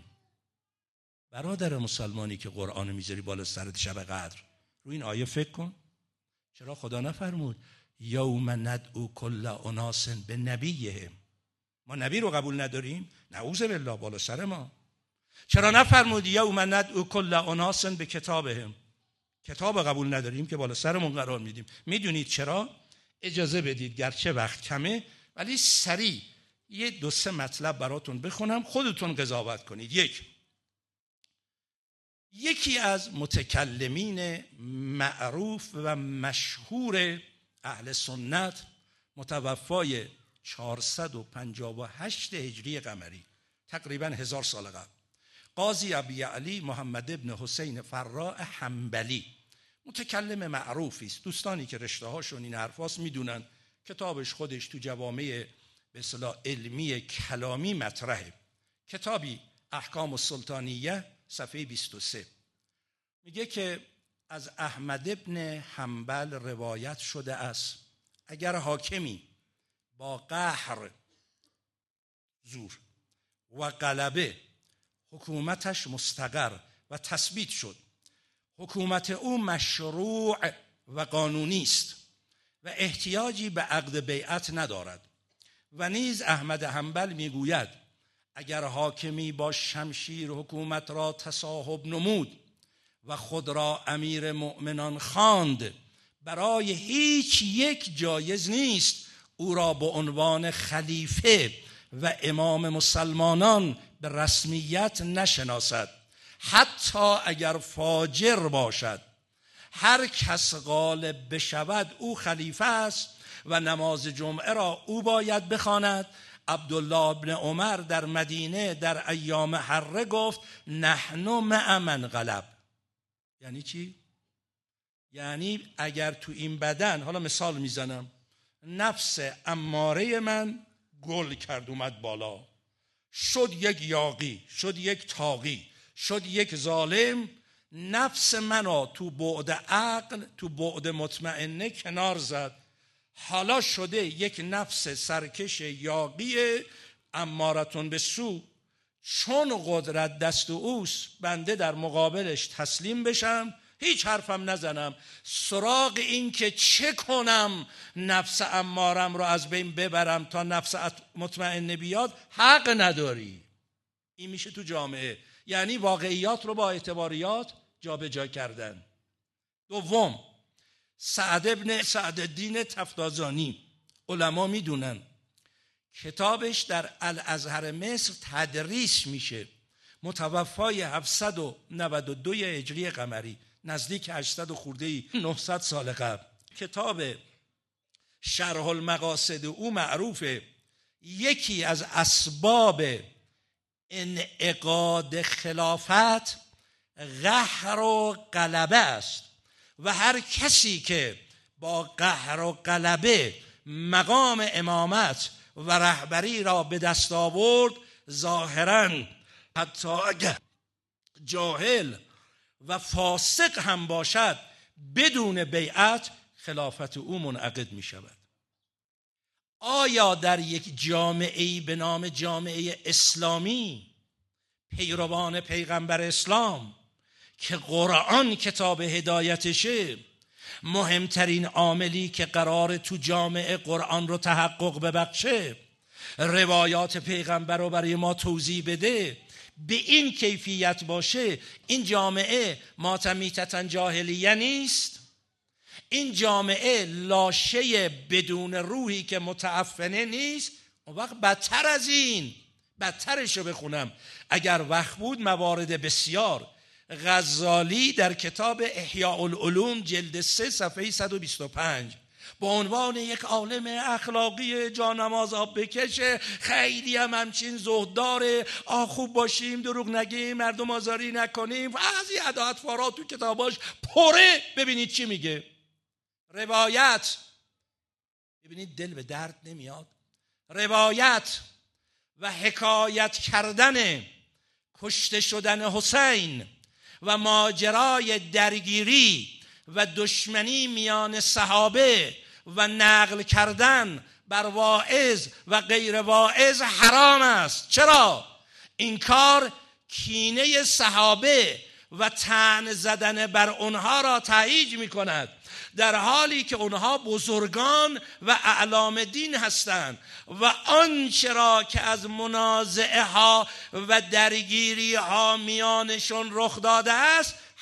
برادر مسلمانی که قرآن میذاری بالا سرت شب قدر، رو این آیه فکر کن. چرا خدا نفرمود یوم ندعو کل اناس به نبیهم؟ ما نبی رو قبول نداریم؟ نعوذ بالله بالا سر ما. چرا نفرمود یوم ندعو کل اناس به کتابهم؟ کتاب قبول نداریم که بالا سرمون قرار میدیم. میدونید چرا؟ اجازه بدید گرچه وقت کمه ولی سریع یه دو سه مطلب براتون بخونم، خودتون قضاوت کنید. یک، یکی از متکلمین معروف و مشهور اهل سنت، متوفای چهارصد و پنجاه و هشت هجری قمری، تقریبا هزار سال قبل، قاضی ابی علی محمد ابن حسین فراء حنبلی، متکلم معروفی است. دوستانی که رشته هاشون این حرفاست میدونن، کتابش خودش تو جوامع به اصطلاح علمی کلامی مطرحه. کتابی احکام السلطانیه صفحه بیست و سه میگه که از احمد ابن حنبل روایت شده است اگر حاکمی با قهر، زور و غلبه حکومتش مستقر و تثبیت شد، حکومت او مشروع و قانونی است و احتیاجی به عقد بیعت ندارد. و نیز احمد حنبل میگوید اگر حاکمی با شمشیر حکومت را تصاحب نمود و خود را امیر مؤمنان خواند، برای هیچ یک جایز نیست او را به عنوان خلیفه و امام مسلمانان به رسمیت نشناسد، حتی اگر فاجر باشد. هر کس غالب بشود او خلیفه است و نماز جمعه را او باید بخواند. عبدالله ابن عمر در مدینه در ایام حره گفت نحن مع من غلب. یعنی چی؟ یعنی اگر تو این بدن، حالا مثال میزنم، نفس اماره من گل کرد اومد بالا، شد یک یاغی، شد یک طاغی، شد یک ظالم، نفس منو تو بعد عقل، تو بعد مطمئنه کنار زد، حالا شده یک نفس سرکش یاغی امارتون به سو. چون قدرت دست اوست بنده در مقابلش تسلیم بشم، هیچ حرفم نزنم، سراغ این که چه کنم نفس امارم رو از بین ببرم تا نفس مطمئنه بیاد حق نداری. این میشه تو جامعه، یعنی واقعیات رو با اعتباریات جا به جا کردن. دوم، سعد ابن سعدالدین تفتازانی، علما میدونن، کتابش در الازهر مصر تدریس میشه، متوفای هفتصد و نود و دو هجری قمری، نزدیک هشتصد و خورده نهصد سال قبل. کتاب شرح المقاصد او معروفه. یکی از اسباب انعقاد خلافت قهر و غلبه است و هر کسی که با قهر و غلبه مقام امامت و رهبری را به دست آورد، ظاهراً حتی اگر جاهل و فاسق هم باشد، بدون بیعت خلافت او منعقد می شود. آیا در یک جامعه‌ای به نام جامعه اسلامی، پیروان پیغمبر اسلام که قرآن کتاب هدایتشه، مهمترین عاملی که قرار تو جامعه قرآن رو تحقق ببخشه، روایات پیغمبر رو برای ما توضیح بده، به این کیفیت باشه، این جامعه ماتمیتتن جاهلیه نیست؟ این جامعه لاشه بدون روحی که متعفنه نیست؟ اون وقت بدتر از این، بدترش رو بخونم اگر وقت بود، موارد بسیار. غزالی در کتاب احیاء العلوم جلد سه صفحه صد و بیست و پنج با عنوان یک عالم اخلاقی جانماز آب بکشه، خیلی هم همچین زهدداره، آ خوب باشیم، دروغ نگیم، مردم آزاری نکنیم، از این ادعاءات تو کتاباش پره. ببینید چی میگه. روایت، ببینید دل به درد نمیاد، روایت و حکایت کردن کشته شدن حسین و ماجرای درگیری و دشمنی میان صحابه و نقل کردن بر واعظ و غیر واعظ حرام است. چرا؟ این کار کینه صحابه و طعن زدن بر اونها را تهییج می کند، در حالی که اونها بزرگان و اعلام دین هستند و آنچه را که از منازعه ها و درگیری ها میانشون رخ داده است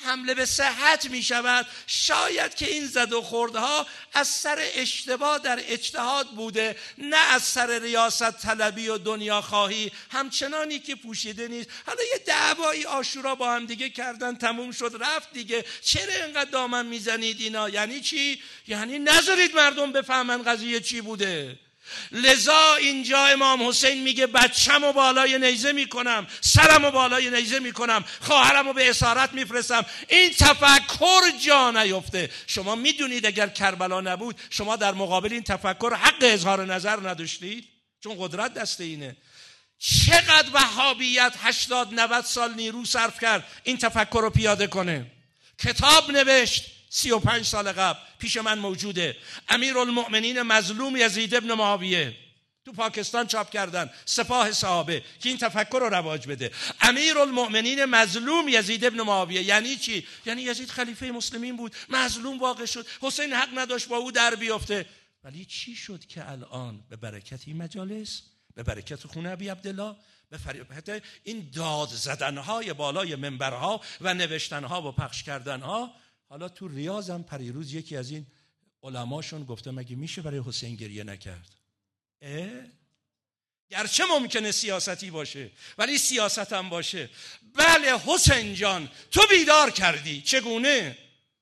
حمله به صحت می شود. شاید که این زد و خوردها از سر اشتباه در اجتهاد بوده، نه از سر ریاست طلبی و دنیا خواهی همچنانی که پوشیده نیست. حالا یه دعوایی عاشورا با هم دیگه کردن، تموم شد رفت دیگه، چرا اینقدر دامن میزنید اینا؟ یعنی چی؟ یعنی نذارید مردم بفهمن قضیه چی بوده. لذا اینجا امام حسین میگه بچه‌مو بالای نیزه میکنم، سرمو بالای نیزه میکنم، خواهرمو به اسارت میفرستم. این تفکر جا نیفته. شما میدونید اگر کربلا نبود شما در مقابل این تفکر حق اظهار نظر نداشتید، چون قدرت دست اینه. چقدر وهابیت هشتاد نود سال نیرو صرف کرد این تفکر رو پیاده کنه. کتاب نوشت سی و پنج سال قبل، پیش من موجوده، امیرالمؤمنین مظلوم یزید ابن معاویه، تو پاکستان چاپ کردن، سپاه صحابه، که این تفکر رو رواج بده. امیرالمؤمنین مظلوم یزید ابن معاویه یعنی چی؟ یعنی یزید خلیفه مسلمین بود، مظلوم واقع شد، حسین حق نداشت با او در بیفته. ولی چی شد که الان به برکت این مجالس، به برکت خونه ابی عبدالله، به برکت این داد زدنهای بالای منبرها و نوشتنها و پخش کردنها، حالا تو ریاض هم پریروز یکی از این علماشون گفته مگه میشه برای حسین گریه نکرد؟ اه؟ گرچه ممکنه سیاستی باشه ولی سیاست هم باشه. بله حسین جان تو بیدار کردی. چگونه؟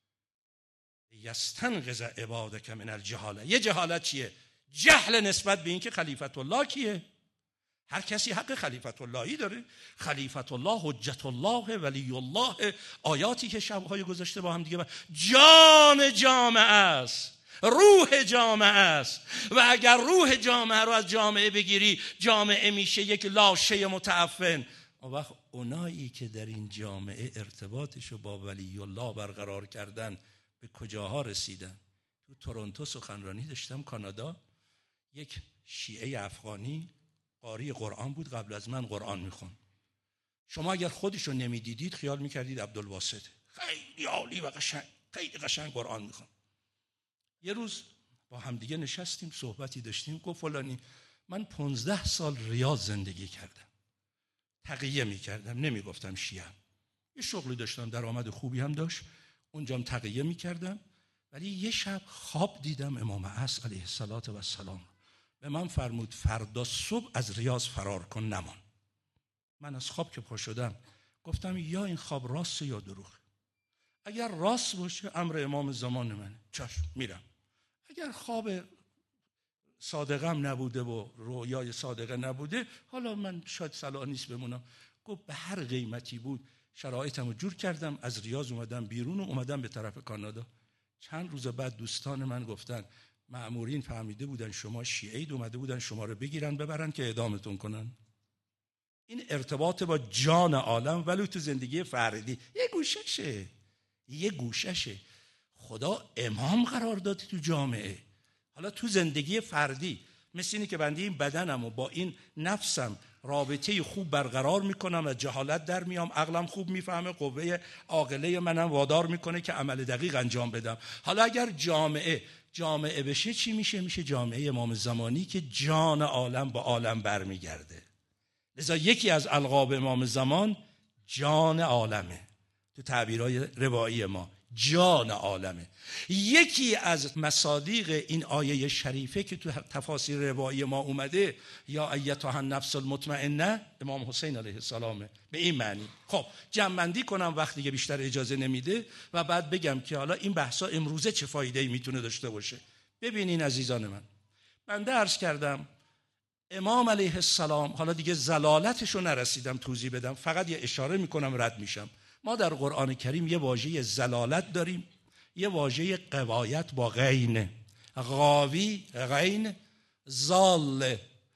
یستنقذ عبادک من الجهاله. یه جهالت چیه؟ جهل نسبت به این که خلیفت الله کیه. هر کسی حق خلیفت اللهی داره. خلیفت الله حجت الله ولی الله، آیاتی که شبهای گذشته با هم دیگه، جان جامعه است، روح جامعه است. و اگر روح جامعه رو از جامعه بگیری، جامعه میشه یک لاشه متعفن. اون وقت اونایی که در این جامعه ارتباطشو با ولی الله برقرار کردن به کجاها رسیدن؟ تو تورنتو سخنرانی داشتم، کانادا، یک شیعه افغانی قاری قرآن بود، قبل از من قرآن میخوند. شما اگر خودشو نمیدیدید خیال میکردید عبدالباسط، خیلی عالی و قشنگ، خیلی قشنگ قرآن میخوند. یه روز با همدیگه نشستیم صحبتی داشتیم، گفت فلانی من پونزده سال ریاض زندگی کردم، تقیه میکردم، نمیگفتم شیعه، یه شغلی داشتم، درآمد خوبی هم داشت، اونجام تقیه میکردم. ولی یه شب خواب دیدم امام عصر علیه السلام به من فرمود فردا صبح از ریاض فرار کن، نمان. من از خواب که پا شدم گفتم یا این خواب راست یا دروغ. اگر راست باشه امر امام زمان منه، چشم میرم. اگر خواب صادقم نبوده و رویای صادقه نبوده، حالا من شاید صلاح نیست بمونم. گفت به هر قیمتی بود شرایطم رو جور کردم، از ریاض اومدم بیرون و اومدم به طرف کانادا. چند روز بعد دوستان من گفتن مأمورین فهمیده بودن شما شیعید، اومده بودن شما رو بگیرن ببرن که اعدامتون کنن. این ارتباط با جان عالم ولی تو زندگی فردی یه گوششه، یه گوششه. خدا امام قرار داده تو جامعه. حالا تو زندگی فردی مثل اینی که بنده این بدنم و با این نفسم رابطه خوب برقرار میکنم و جهالت در میام، عقلم خوب میفهمه، قوه عاقله منم وادار میکنه که عمل دقیق انجام بدم. حالا اگر جامعه جامعه بشه چی میشه؟ میشه جامعه امام زمانی که جان عالم با عالم برمیگرده. لذا یکی از القاب امام زمان جان عالمه، تو تعبیرهای روایی ما جان عالمه. یکی از مصادیق این آیه شریفه که تو تفاسیر روایی ما اومده، یا ایتها النفس المطمئنه، امام حسین علیه السلام، به این معنی. خب جمع‌بندی کنم وقت دیگه بیشتر اجازه نمیده و بعد بگم که حالا این بحثا امروزه چه فایده‌ای میتونه داشته باشه. ببینین عزیزان من، بنده عرض کردم امام علیه السلام، حالا دیگه زلالتشو نرسیدم توضیح بدم، فقط یه اشاره میکنم رد میشم. ما در قرآن کریم یه واژه زلالت داریم، یه واژه قوایت با غین، غاوی، غین، زال.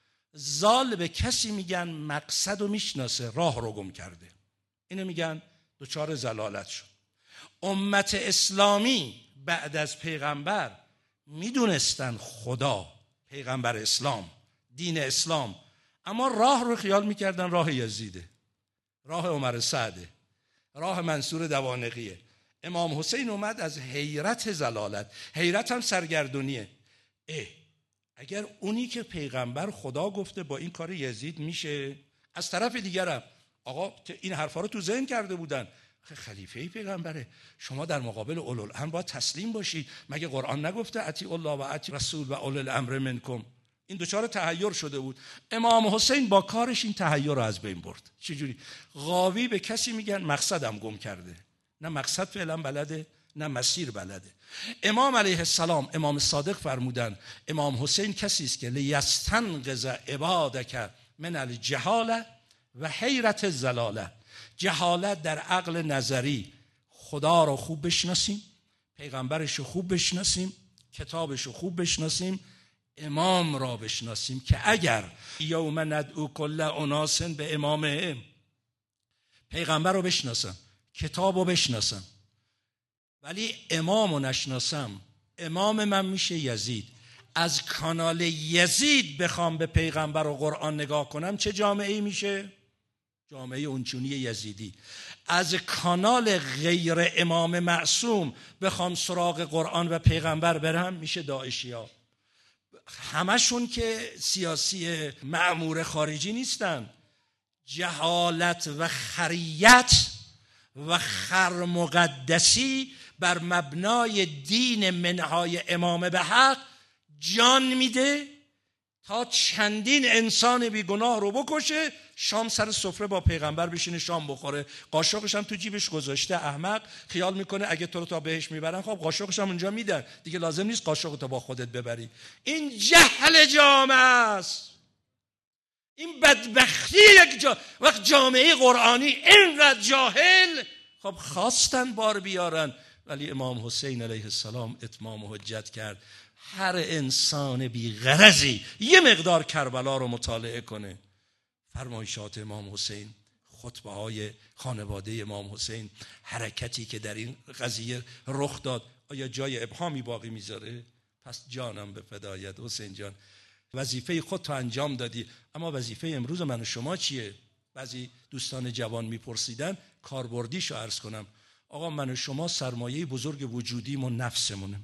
زال به کسی میگن مقصد رو میشناسه، راه رو گم کرده، اینو میگن دچار زلالت شد. امت اسلامی بعد از پیغمبر میدونستن خدا، پیغمبر اسلام، دین اسلام، اما راه رو خیال میکردن راه یزیده، راه عمر سعده، راه منصور دوانقیه. امام حسین اومد از حیرت زلالت، حیرت هم سرگردونیه. اه اگر اونی که پیغمبر خدا گفته با این کار یزید میشه، از طرف دیگرم آقا که این حرفا رو تو ذهن کرده بودن، خلیفه پیغمبره، شما در مقابل اولوالامر باید تسلیم باشید. مگه قرآن نگفته اطیعوا الله و اطیعوا رسول و اولی الامر منکم؟ این دچار تحیر شده بود. امام حسین با کارش این تحیر رو از بین برد. چجوری؟ غاوی به کسی میگن مقصدم گم کرده، نه مقصد فعلا بلده نه مسیر بلده. امام علیه السلام، امام صادق فرمودن امام حسین کسی است که لیستنقذ عبادک من الجهاله و حیرت الضلاله. جهالت در عقل نظری، خدا رو خوب بشناسیم، پیغمبرش رو خوب بشناسیم، کتابش رو خوب بشناسیم، امام را بشناسیم که اگر یوم ندعو کل اناس به امامهم، پیغمبر رو بشناسم، کتاب رو بشناسم، ولی امام رو نشناسم، امام من میشه یزید، از کانال یزید بخوام به پیغمبر و قرآن نگاه کنم، چه جامعه‌ای میشه؟ جامعه اونچونی یزیدی. از کانال غیر امام معصوم بخوام سراغ قرآن و پیغمبر برم، میشه داعشیا. همشون که سیاسی مأمور خارجی نیستن. جهالت و خریت و خرمقدسی بر مبنای دین منهای امام به حق جان میده تا چندین انسان بیگناه رو بکشه، شام سر سفره با پیغمبر بشینه شام بخوره، قاشقش هم تو جیبش گذاشته. احمق خیال میکنه اگه تو رو تا بهش میبرن، خب قاشقش هم اونجا میدن دیگه، لازم نیست قاشق تو با خودت ببری. این جهل جامعه است، این بدبختی یک جا. وقت جامعه قرآنی اینقدر جاهل، خب خواستن بار بیارن، ولی امام حسین علیه السلام اتمام حجت کرد. هر انسان بی غرضی یه مقدار کربلا رو مطالعه کنه، فرمایشات امام حسین، خطبه های خانواده امام حسین، حرکتی که در این قضیه رخ داد، آیا جای ابهامی باقی میذاره؟ پس جانم به فدایت حسین جان، وظیفه خودت انجام دادی، اما وظیفه امروز من و شما چیه؟ بعضی دوستان جوان میپرسیدن، کاربردیشو عرض کنم. آقا من و شما سرمایه بزرگ وجودیمون نفسمونه.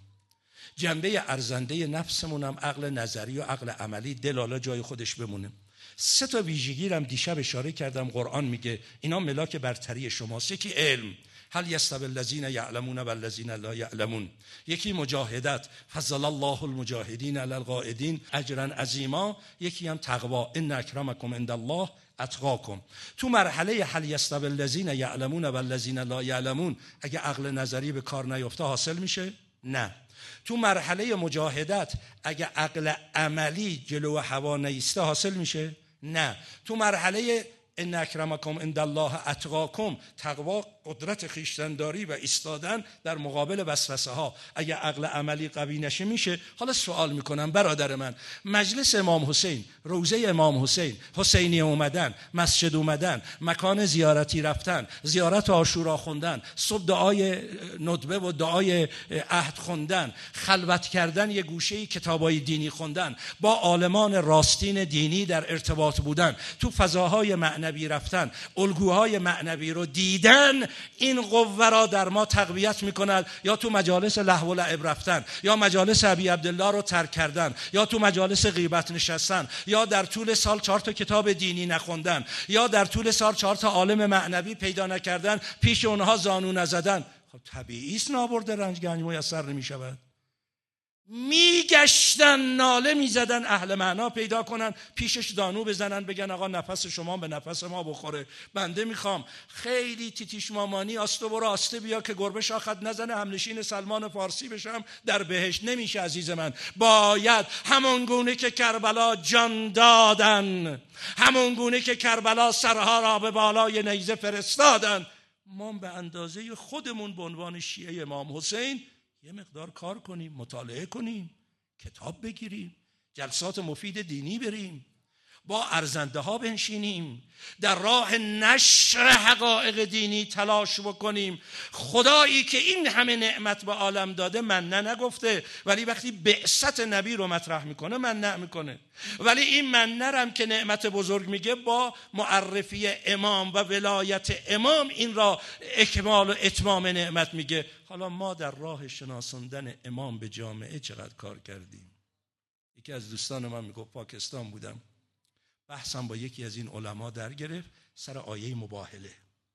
جنبه ارزنده نفسمونم عقل نظری و عقل عملی، دل حالا جای خودش بمونه. سه تا ویژگی رو دیشب اشاره کردم، قرآن میگه اینا ملاک برتری شماست. یکی علم، هل یستوی الذین یعلمون و الذین لا یعلمون. یکی مجاهدت، فضل الله المجاهدین علی القاعدین اجرا عظیما. یکی هم تقوا، ان اکرمکم عند الله اتقاکم. تو مرحله هل یستوی الذین یعلمون و الذین لا یعلمون اگه عقل نظری به کار نیفته حاصل میشه؟ نه. تو مرحله مجاهدت اگه عقل عملی جلو هوا نیسته حاصل میشه؟ نه. تو مرحله ان اکرمکم عند الله اتقاکم، تقوا قدرت خویشتن‌داری و ایستادن در مقابل وسوسه ها، اگه عقل عملی قوی نشه میشه. حالا سوال میکنم برادر من، مجلس امام حسین، روضه امام حسین، حسینی اومدن، مسجد اومدن، مکان زیارتی رفتن، زیارت عاشورا خوندن، صبح دعای ندبه و دعای عهد خوندن، خلوت کردن یه گوشه کتابای دینی خوندن، با عالمان راستین دینی در ارتباط بودن، تو فضاهای معنوی رفتن، الگوهای معنوی رو دیدن، این قوه را در ما تقویت میکند. یا تو مجالس لهو و لعب رفتن، یا مجالس ابی عبدالله رو ترک کردن، یا تو مجالس غیبت نشستن، یا در طول سال چهار تا کتاب دینی نخوندن، یا در طول سال چهار تا عالم معنوی پیدا نکردن، پیش اونها زانو نزدن. خب طبیعی است نابرده رنج گنج میسر نمیشود. میگشتن ناله میزدن، اهل معنا پیدا کنن، پیشش دانو بزنن، بگن آقا نفس شما به نفس ما بخوره، بنده میخوام خیلی تیتیش مامانی آسته برو آسته بیا که گربه شاخت نزنه، همنشین سلمان فارسی بشم در بهشت. نمیشه عزیز من. باید همون گونه که کربلا جان دادن، همون گونه که کربلا سرها را به بالای نیزه فرستادن، ما به اندازه خودمون به عنوان شیعه امام حسین یه مقدار کار کنیم، مطالعه کنیم، کتاب بگیریم، جلسات مفید دینی بریم، با ارزنده ها بنشینیم، در راه نشر حقایق دینی تلاش بکنیم. خدایی که این همه نعمت به عالم داده منه نگفته، ولی وقتی بعثت نبی رو مطرح میکنه منه میکنه. ولی این منه هم که نعمت بزرگ میگه، با معرفی امام و ولایت امام این را اکمال و اتمام نعمت میگه. حالا ما در راه شناساندن امام به جامعه چقدر کار کردیم؟ یکی از دوستان من میگفت پاکستان بودم، بحثم با یکی از این علما در گرفت سر آیه مباهله.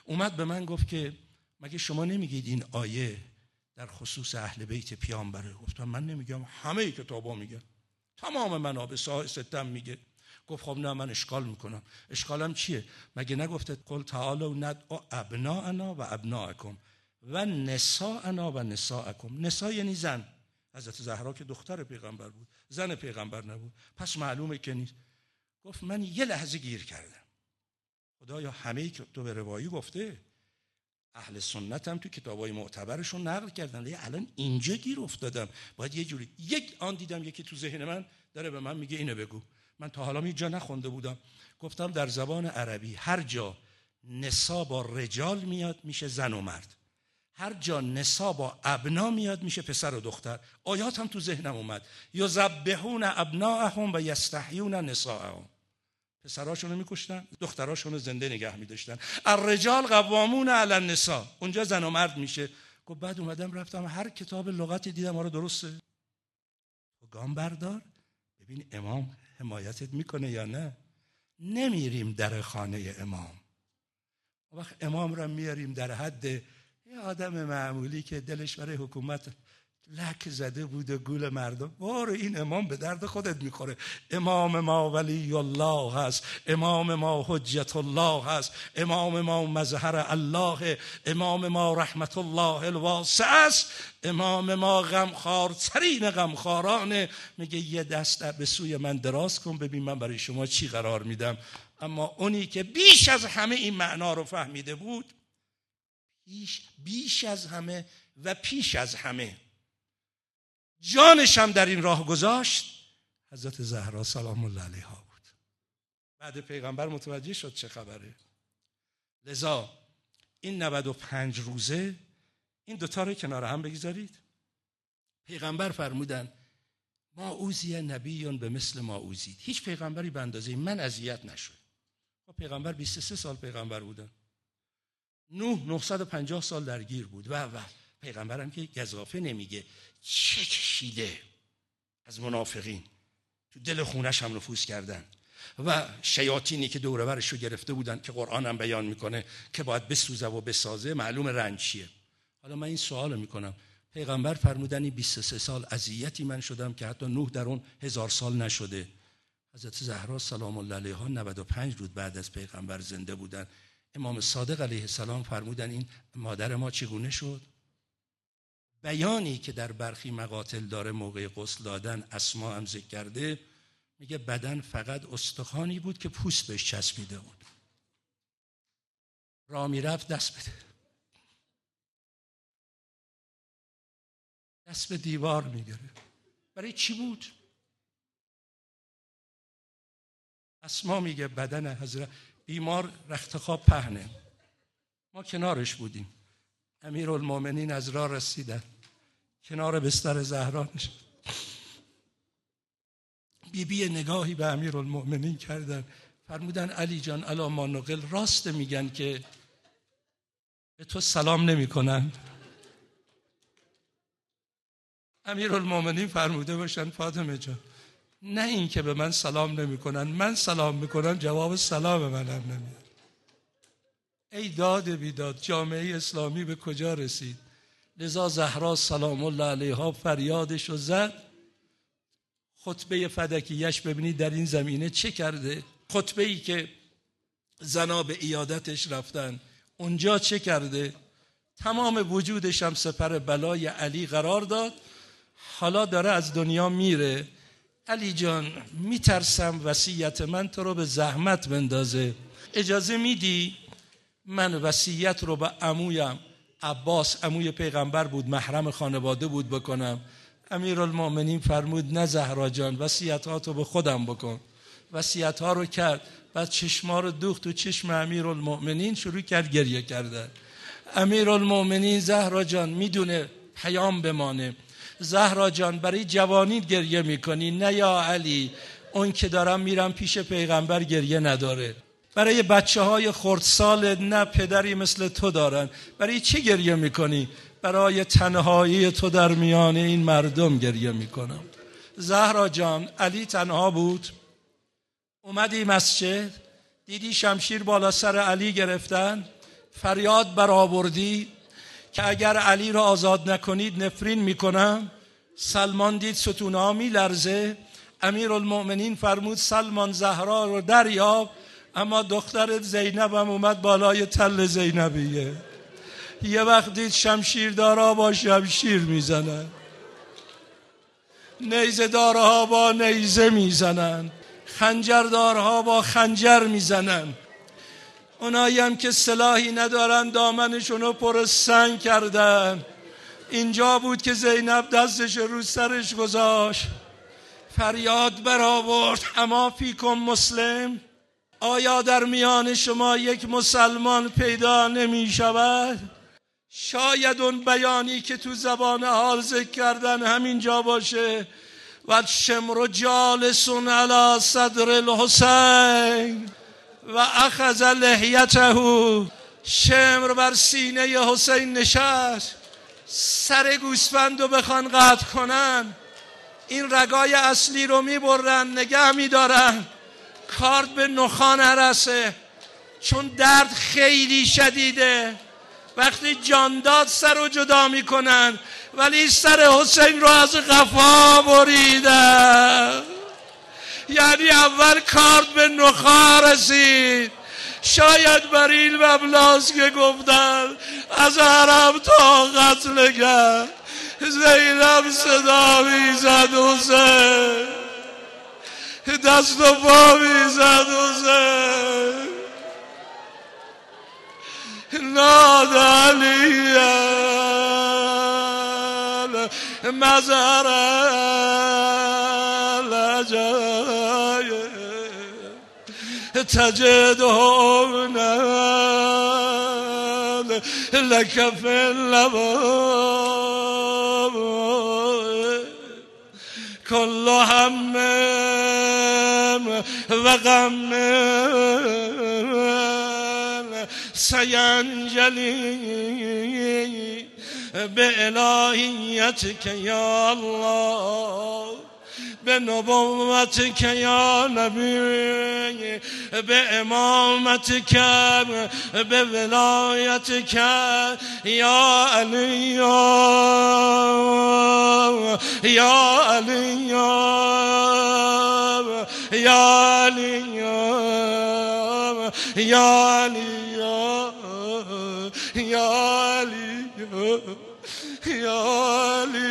اومد به من گفت که مگه شما نمیگید این آیه در خصوص اهل بیت پیامبره؟ گفتم من نمیگم، همه کتابا میگن، تمام منابع ستم میگه. گفت خب نه من اشکال میکنم. اشکالم چیه؟ مگه نگفته قل تعالوا ندعو ابناءنا و ابناءکم و نساءنا و نساءکم؟ نساء یعنی زن. حضرت زهرا که دختر پیغمبر بود، زن پیغمبر نبود، پس معلومه که نیست. گفت من یه لحظه گیر کردم، خدایا همه کتب روایی گفته، اهل سنت هم تو کتابای معتبرشون نقل کردن، ولی الان اینجا گیر افتادم، باید یه جوری. یک آن دیدم یکی تو ذهن من داره به من میگه اینو بگو. من تا حالا هیچ جا نخونده بودم. گفتم در زبان عربی هر جا نسا با رجال میاد میشه زن و مرد، هر جا نسا با ابنا میاد میشه پسر و دختر. آیات هم تو ذهنم اومد، یذبحون ابناءهم و یستحیون نساءهم. پسراشون رو میکشتن، دختراشون رو زنده نگه میداشتن. الرجال قوامون علی النساء، اونجا زن و مرد میشه. گفت بعد اومدم رفتم هر کتاب لغتی دیدم آره درسته. گام بردار ببین امام حمایتت میکنه یا نه. نمیریم در خانه امام، وقت امام را میاریم در حد یه آدم معمولی که دلش برای حکومت لک زده بود و گول مردم. واره این امام به درد خودت میخوره. امام ما ولی الله هست، امام ما حجت الله هست، امام ما مظهر الله، امام ما رحمت الله الواسع است، امام ما غمخوارترین غمخوارانه. میگه یه دست به سوی من دراز کن ببین من برای شما چی قرار میدم. اما اونی که بیش از همه این معنا رو فهمیده بود، بیش, بیش از همه و پیش از همه جانش هم در این راه گذاشت، حضرت زهرا سلام الله علیها بود. بعد پیغمبر متوجه شد چه خبره. لذا این نود و پنج روزه این دوتا رو کنار هم بگذارید. پیغمبر فرمودن ما اوذی نبی به مثل ما اوذید. هیچ پیغمبری به اندازه من اذیت نشد. پیغمبر بیست و سه سال پیغمبر بودن، نوح نهصد و پنجاه سال درگیر بود و و پیغمبرم که گزافه نمیگه چه کشیده از منافقین، تو دل خونش هم نفوذ کردن و شیاطینی که دور و برش رو گرفته بودن که قرآن هم بیان میکنه که باید بسوزه و بسازه، معلوم رنج چیه. حالا من این سوال میکنم، پیغمبر فرمودن این بیست و سه سال اذیتی من شدم که حتی نوح در اون هزار سال نشده. حضرت زهرا سلام الله علیها نود و پنج روز بعد از پیغمبر زنده بودن. امام صادق علیه السلام فرمودن این مادر ما چگونه شد؟ بیانی که در برخی مقاتل داره موقع غسل دادن اسما هم ذکر کرده، میگه بدن فقط استخوانی بود که پوست بهش چسبیده بود، راه میرفت دست بده، دست به دیوار میگیره. برای چی بود؟ اسما میگه بدن حضرت بیمار رخت خواب پهنه، ما کنارش بودیم، امیرالمومنین از راه رسیدن، کنار بستر زهرا نشد، بی بی نگاهی به امیرالمومنین کردن، فرمودن علی جان الا ما نقل، راست میگن که به تو سلام نمی کنن؟ امیرالمومنین فرموده باشن فاطمه جان نه این که به من سلام نمی کنن، من سلام میکنم جواب سلام منم نمیاد. ای داد بیداد، جامعه اسلامی به کجا رسید؟ لذا زهرا سلام الله علیها فریادش رو زد. خطبه فدکیش ببینید در این زمینه چه کرده. خطبه ای که زنا به عیادتش رفتن اونجا چه کرده. تمام وجودش هم سپر بلای علی قرار داد. حالا داره از دنیا میره. علی جان میترسم وصیت من تو رو به زحمت بندازه، اجازه میدی من وصیت رو به عمویم عباس، عموی پیغمبر بود، محرم خانواده بود، بکنم؟ امیرالمومنین فرمود نه زهرا جان، وصیتاتو به خودم بکن. وصیت‌ها رو کرد، بعد چشما رو دوخت تو چشم امیرالمومنین، شروع کرد گریه کردن. امیرالمومنین زهرا جان میدونه پیام بمانه، زهرا جان برای جوانی گریه میکنی؟ نه یا علی، اون که دارم میرم پیش پیغمبر گریه نداره. برای بچه های خردسال نه پدری مثل تو دارن، برای چه گریه میکنی؟ برای تنهایی تو در میان این مردم گریه میکنم. زهرا جان علی تنها بود، اومدی مسجد دیدی شمشیر بالا سر علی گرفتن، فریاد برآوردی که اگر علی را آزاد نکنید نفرین میکنم. سلمان دید ستونها میلرزه. امیرالمؤمنین فرمود سلمان زهرا رو دریاب. اما دختر زینب هم اومد بالای تل زینبیه. یه وقت دید شمشیردارا با شمشیر میزنن، نیزه دارها با نیزه میزنن، خنجردارها با خنجر میزنن. اونایی هم که سلاحی ندارن دامنشونو پر سنگ کردن. اینجا بود که زینب دستش رو سرش گذاشت، فریاد برآورد اما فیکم مسلم، آیا در میان شما یک مسلمان پیدا نمی شود؟ شاید اون بیانی که تو زبان حال ذکر کردن همینجا باشه. و شمر جالسون علی صدر الحسین و اخذ لحیته، شمر بر سینه حسین نشست. سر گوسفند رو بخوان قطع کنن، این رگای اصلی رو میبرن نگه میدارن، کارد به نخا نرسه، چون درد خیلی شدیده. وقتی جان داد سر رو جدا میکنن، ولی سر حسین رو از قفا بریدن. یعنی اول کارد به نخا رسید. شاید بر این مبلاست که گفتن از حرم تا قتلگه. زینب صدا میزد حسین، دست و پا میزد حسین، ناد علیه مزر لجایه تجدون لك في اللباب كل هم و غم سینجلی به الهیتک یا الله، به نبوتک یا نبی، به امامتک، به ولایتک یا علی یا علی یا علی یا علی یا علی یا علی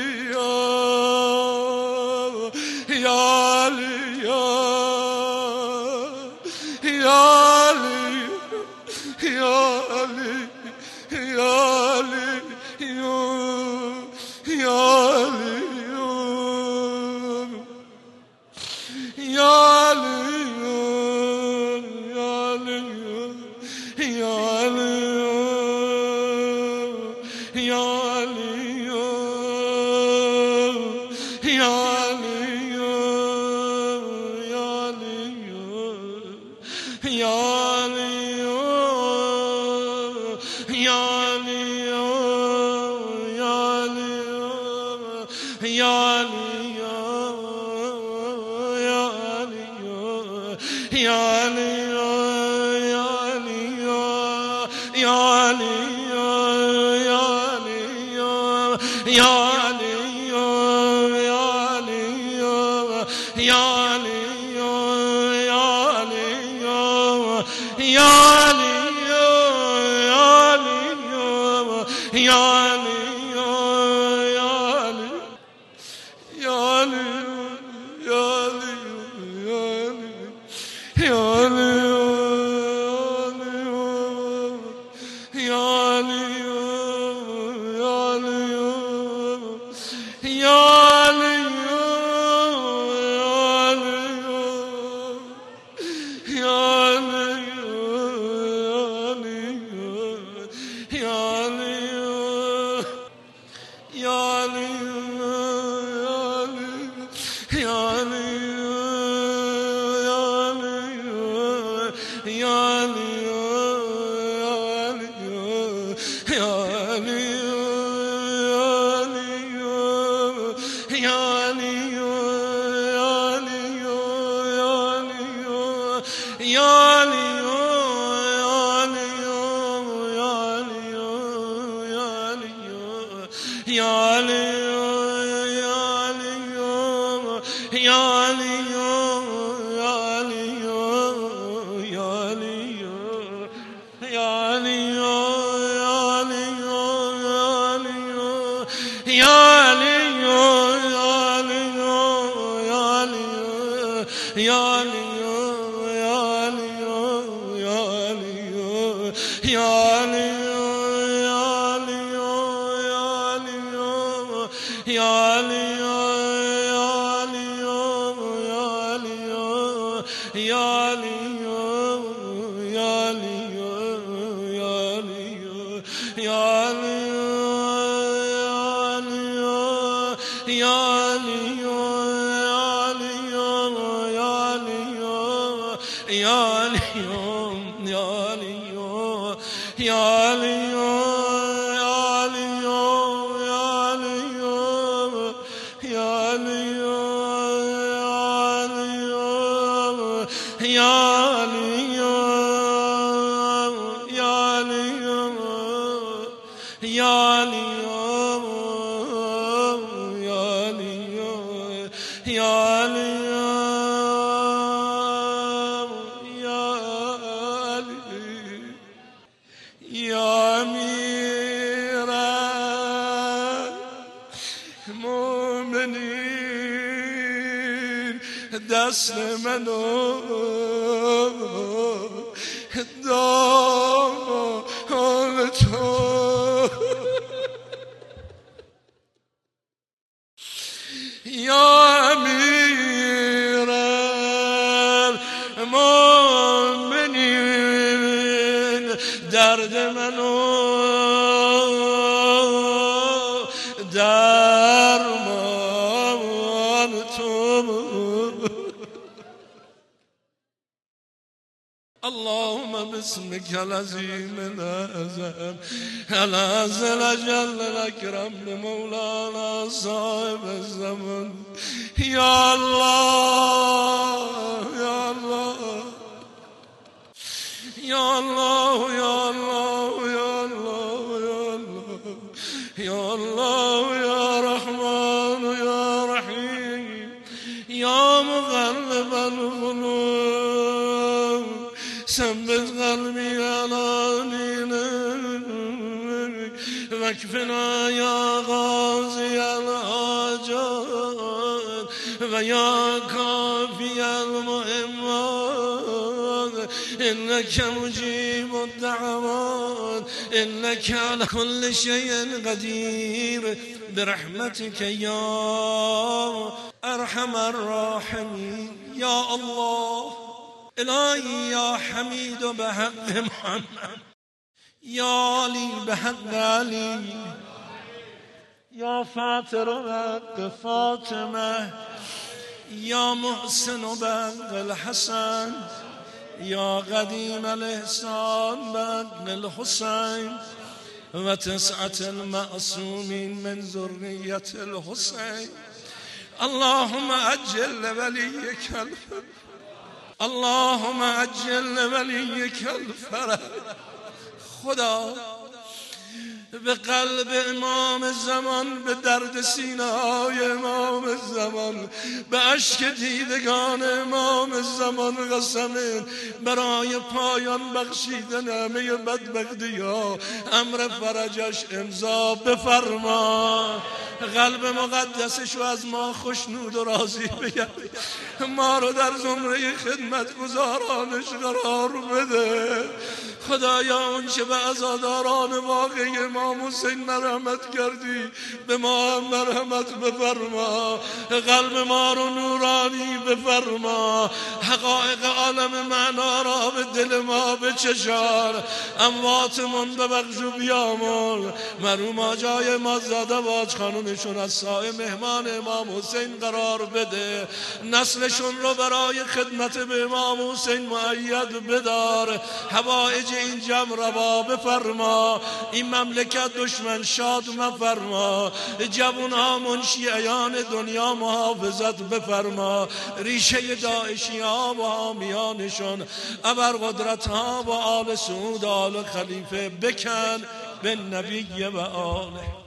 یا علی یا علی یا علی یا علی یا علی یا علی یا علی دست منو دام تو یا امیر المؤمنین درد منو درمان تو اللهم باسمك العظيم الأعظم العزل الجل الأكرم بمولانا صاحب الزمن يا الله يا الله يا الله يا الله يا الله يا الله يا الله يا رحمن يا رحيم يا مغلب القلوب ثبت قلبي على دينك واكفنا يا غازي الحاجات ويا كافي المهمات إنك مجيب الدعوات إنك على كل شيء قدير برحمتك يا أرحم الراحمين يا الله إلهي يا حميد بحق محمد يا علي بحق علي يا فاتر بحق فاطمة يا محسن بحق الحسن يا قديم الإحسان بحق الحسين وتسعة المعصومين من ذرية الحسين اللهم أجل لوليك الفرج اللهم عجل لوليك الفرج خدا به قلب امام الزمان به درد سینه های امام الزمان به اشک دیدگان امام الزمان قسم برای پایان بخشیدن همه بدبختی ها امر فرجش امضا بفرما قلب مقدسشو از ما خوشنود و راضی بگرد ما رو در زمره خدمت گزارانش قرار بده خدایا اون چه به عزاداران واقعی امام حسین مرحمت کردی به ما هم مرحمت بفرما قلب ما رو نورانی بفرما حقایق عالم معنا را به دل ما بچشان امواتمون ببخش و بیامون مرحوما جای ما زاده باج خانونشون از سایه مهمان امام حسین قرار بده نسلشون رو برای خدمت به امام حسین مؤید بدار حوائج این جمع روا بفرما این مملکت دشمن شاد مفرما جوانها منشیعان دنیا محافظت بفرما ریشه داعشی ها و حامیانشون ابرقدرت ها و آل سعود آل خلیفه بکن به نبی و آله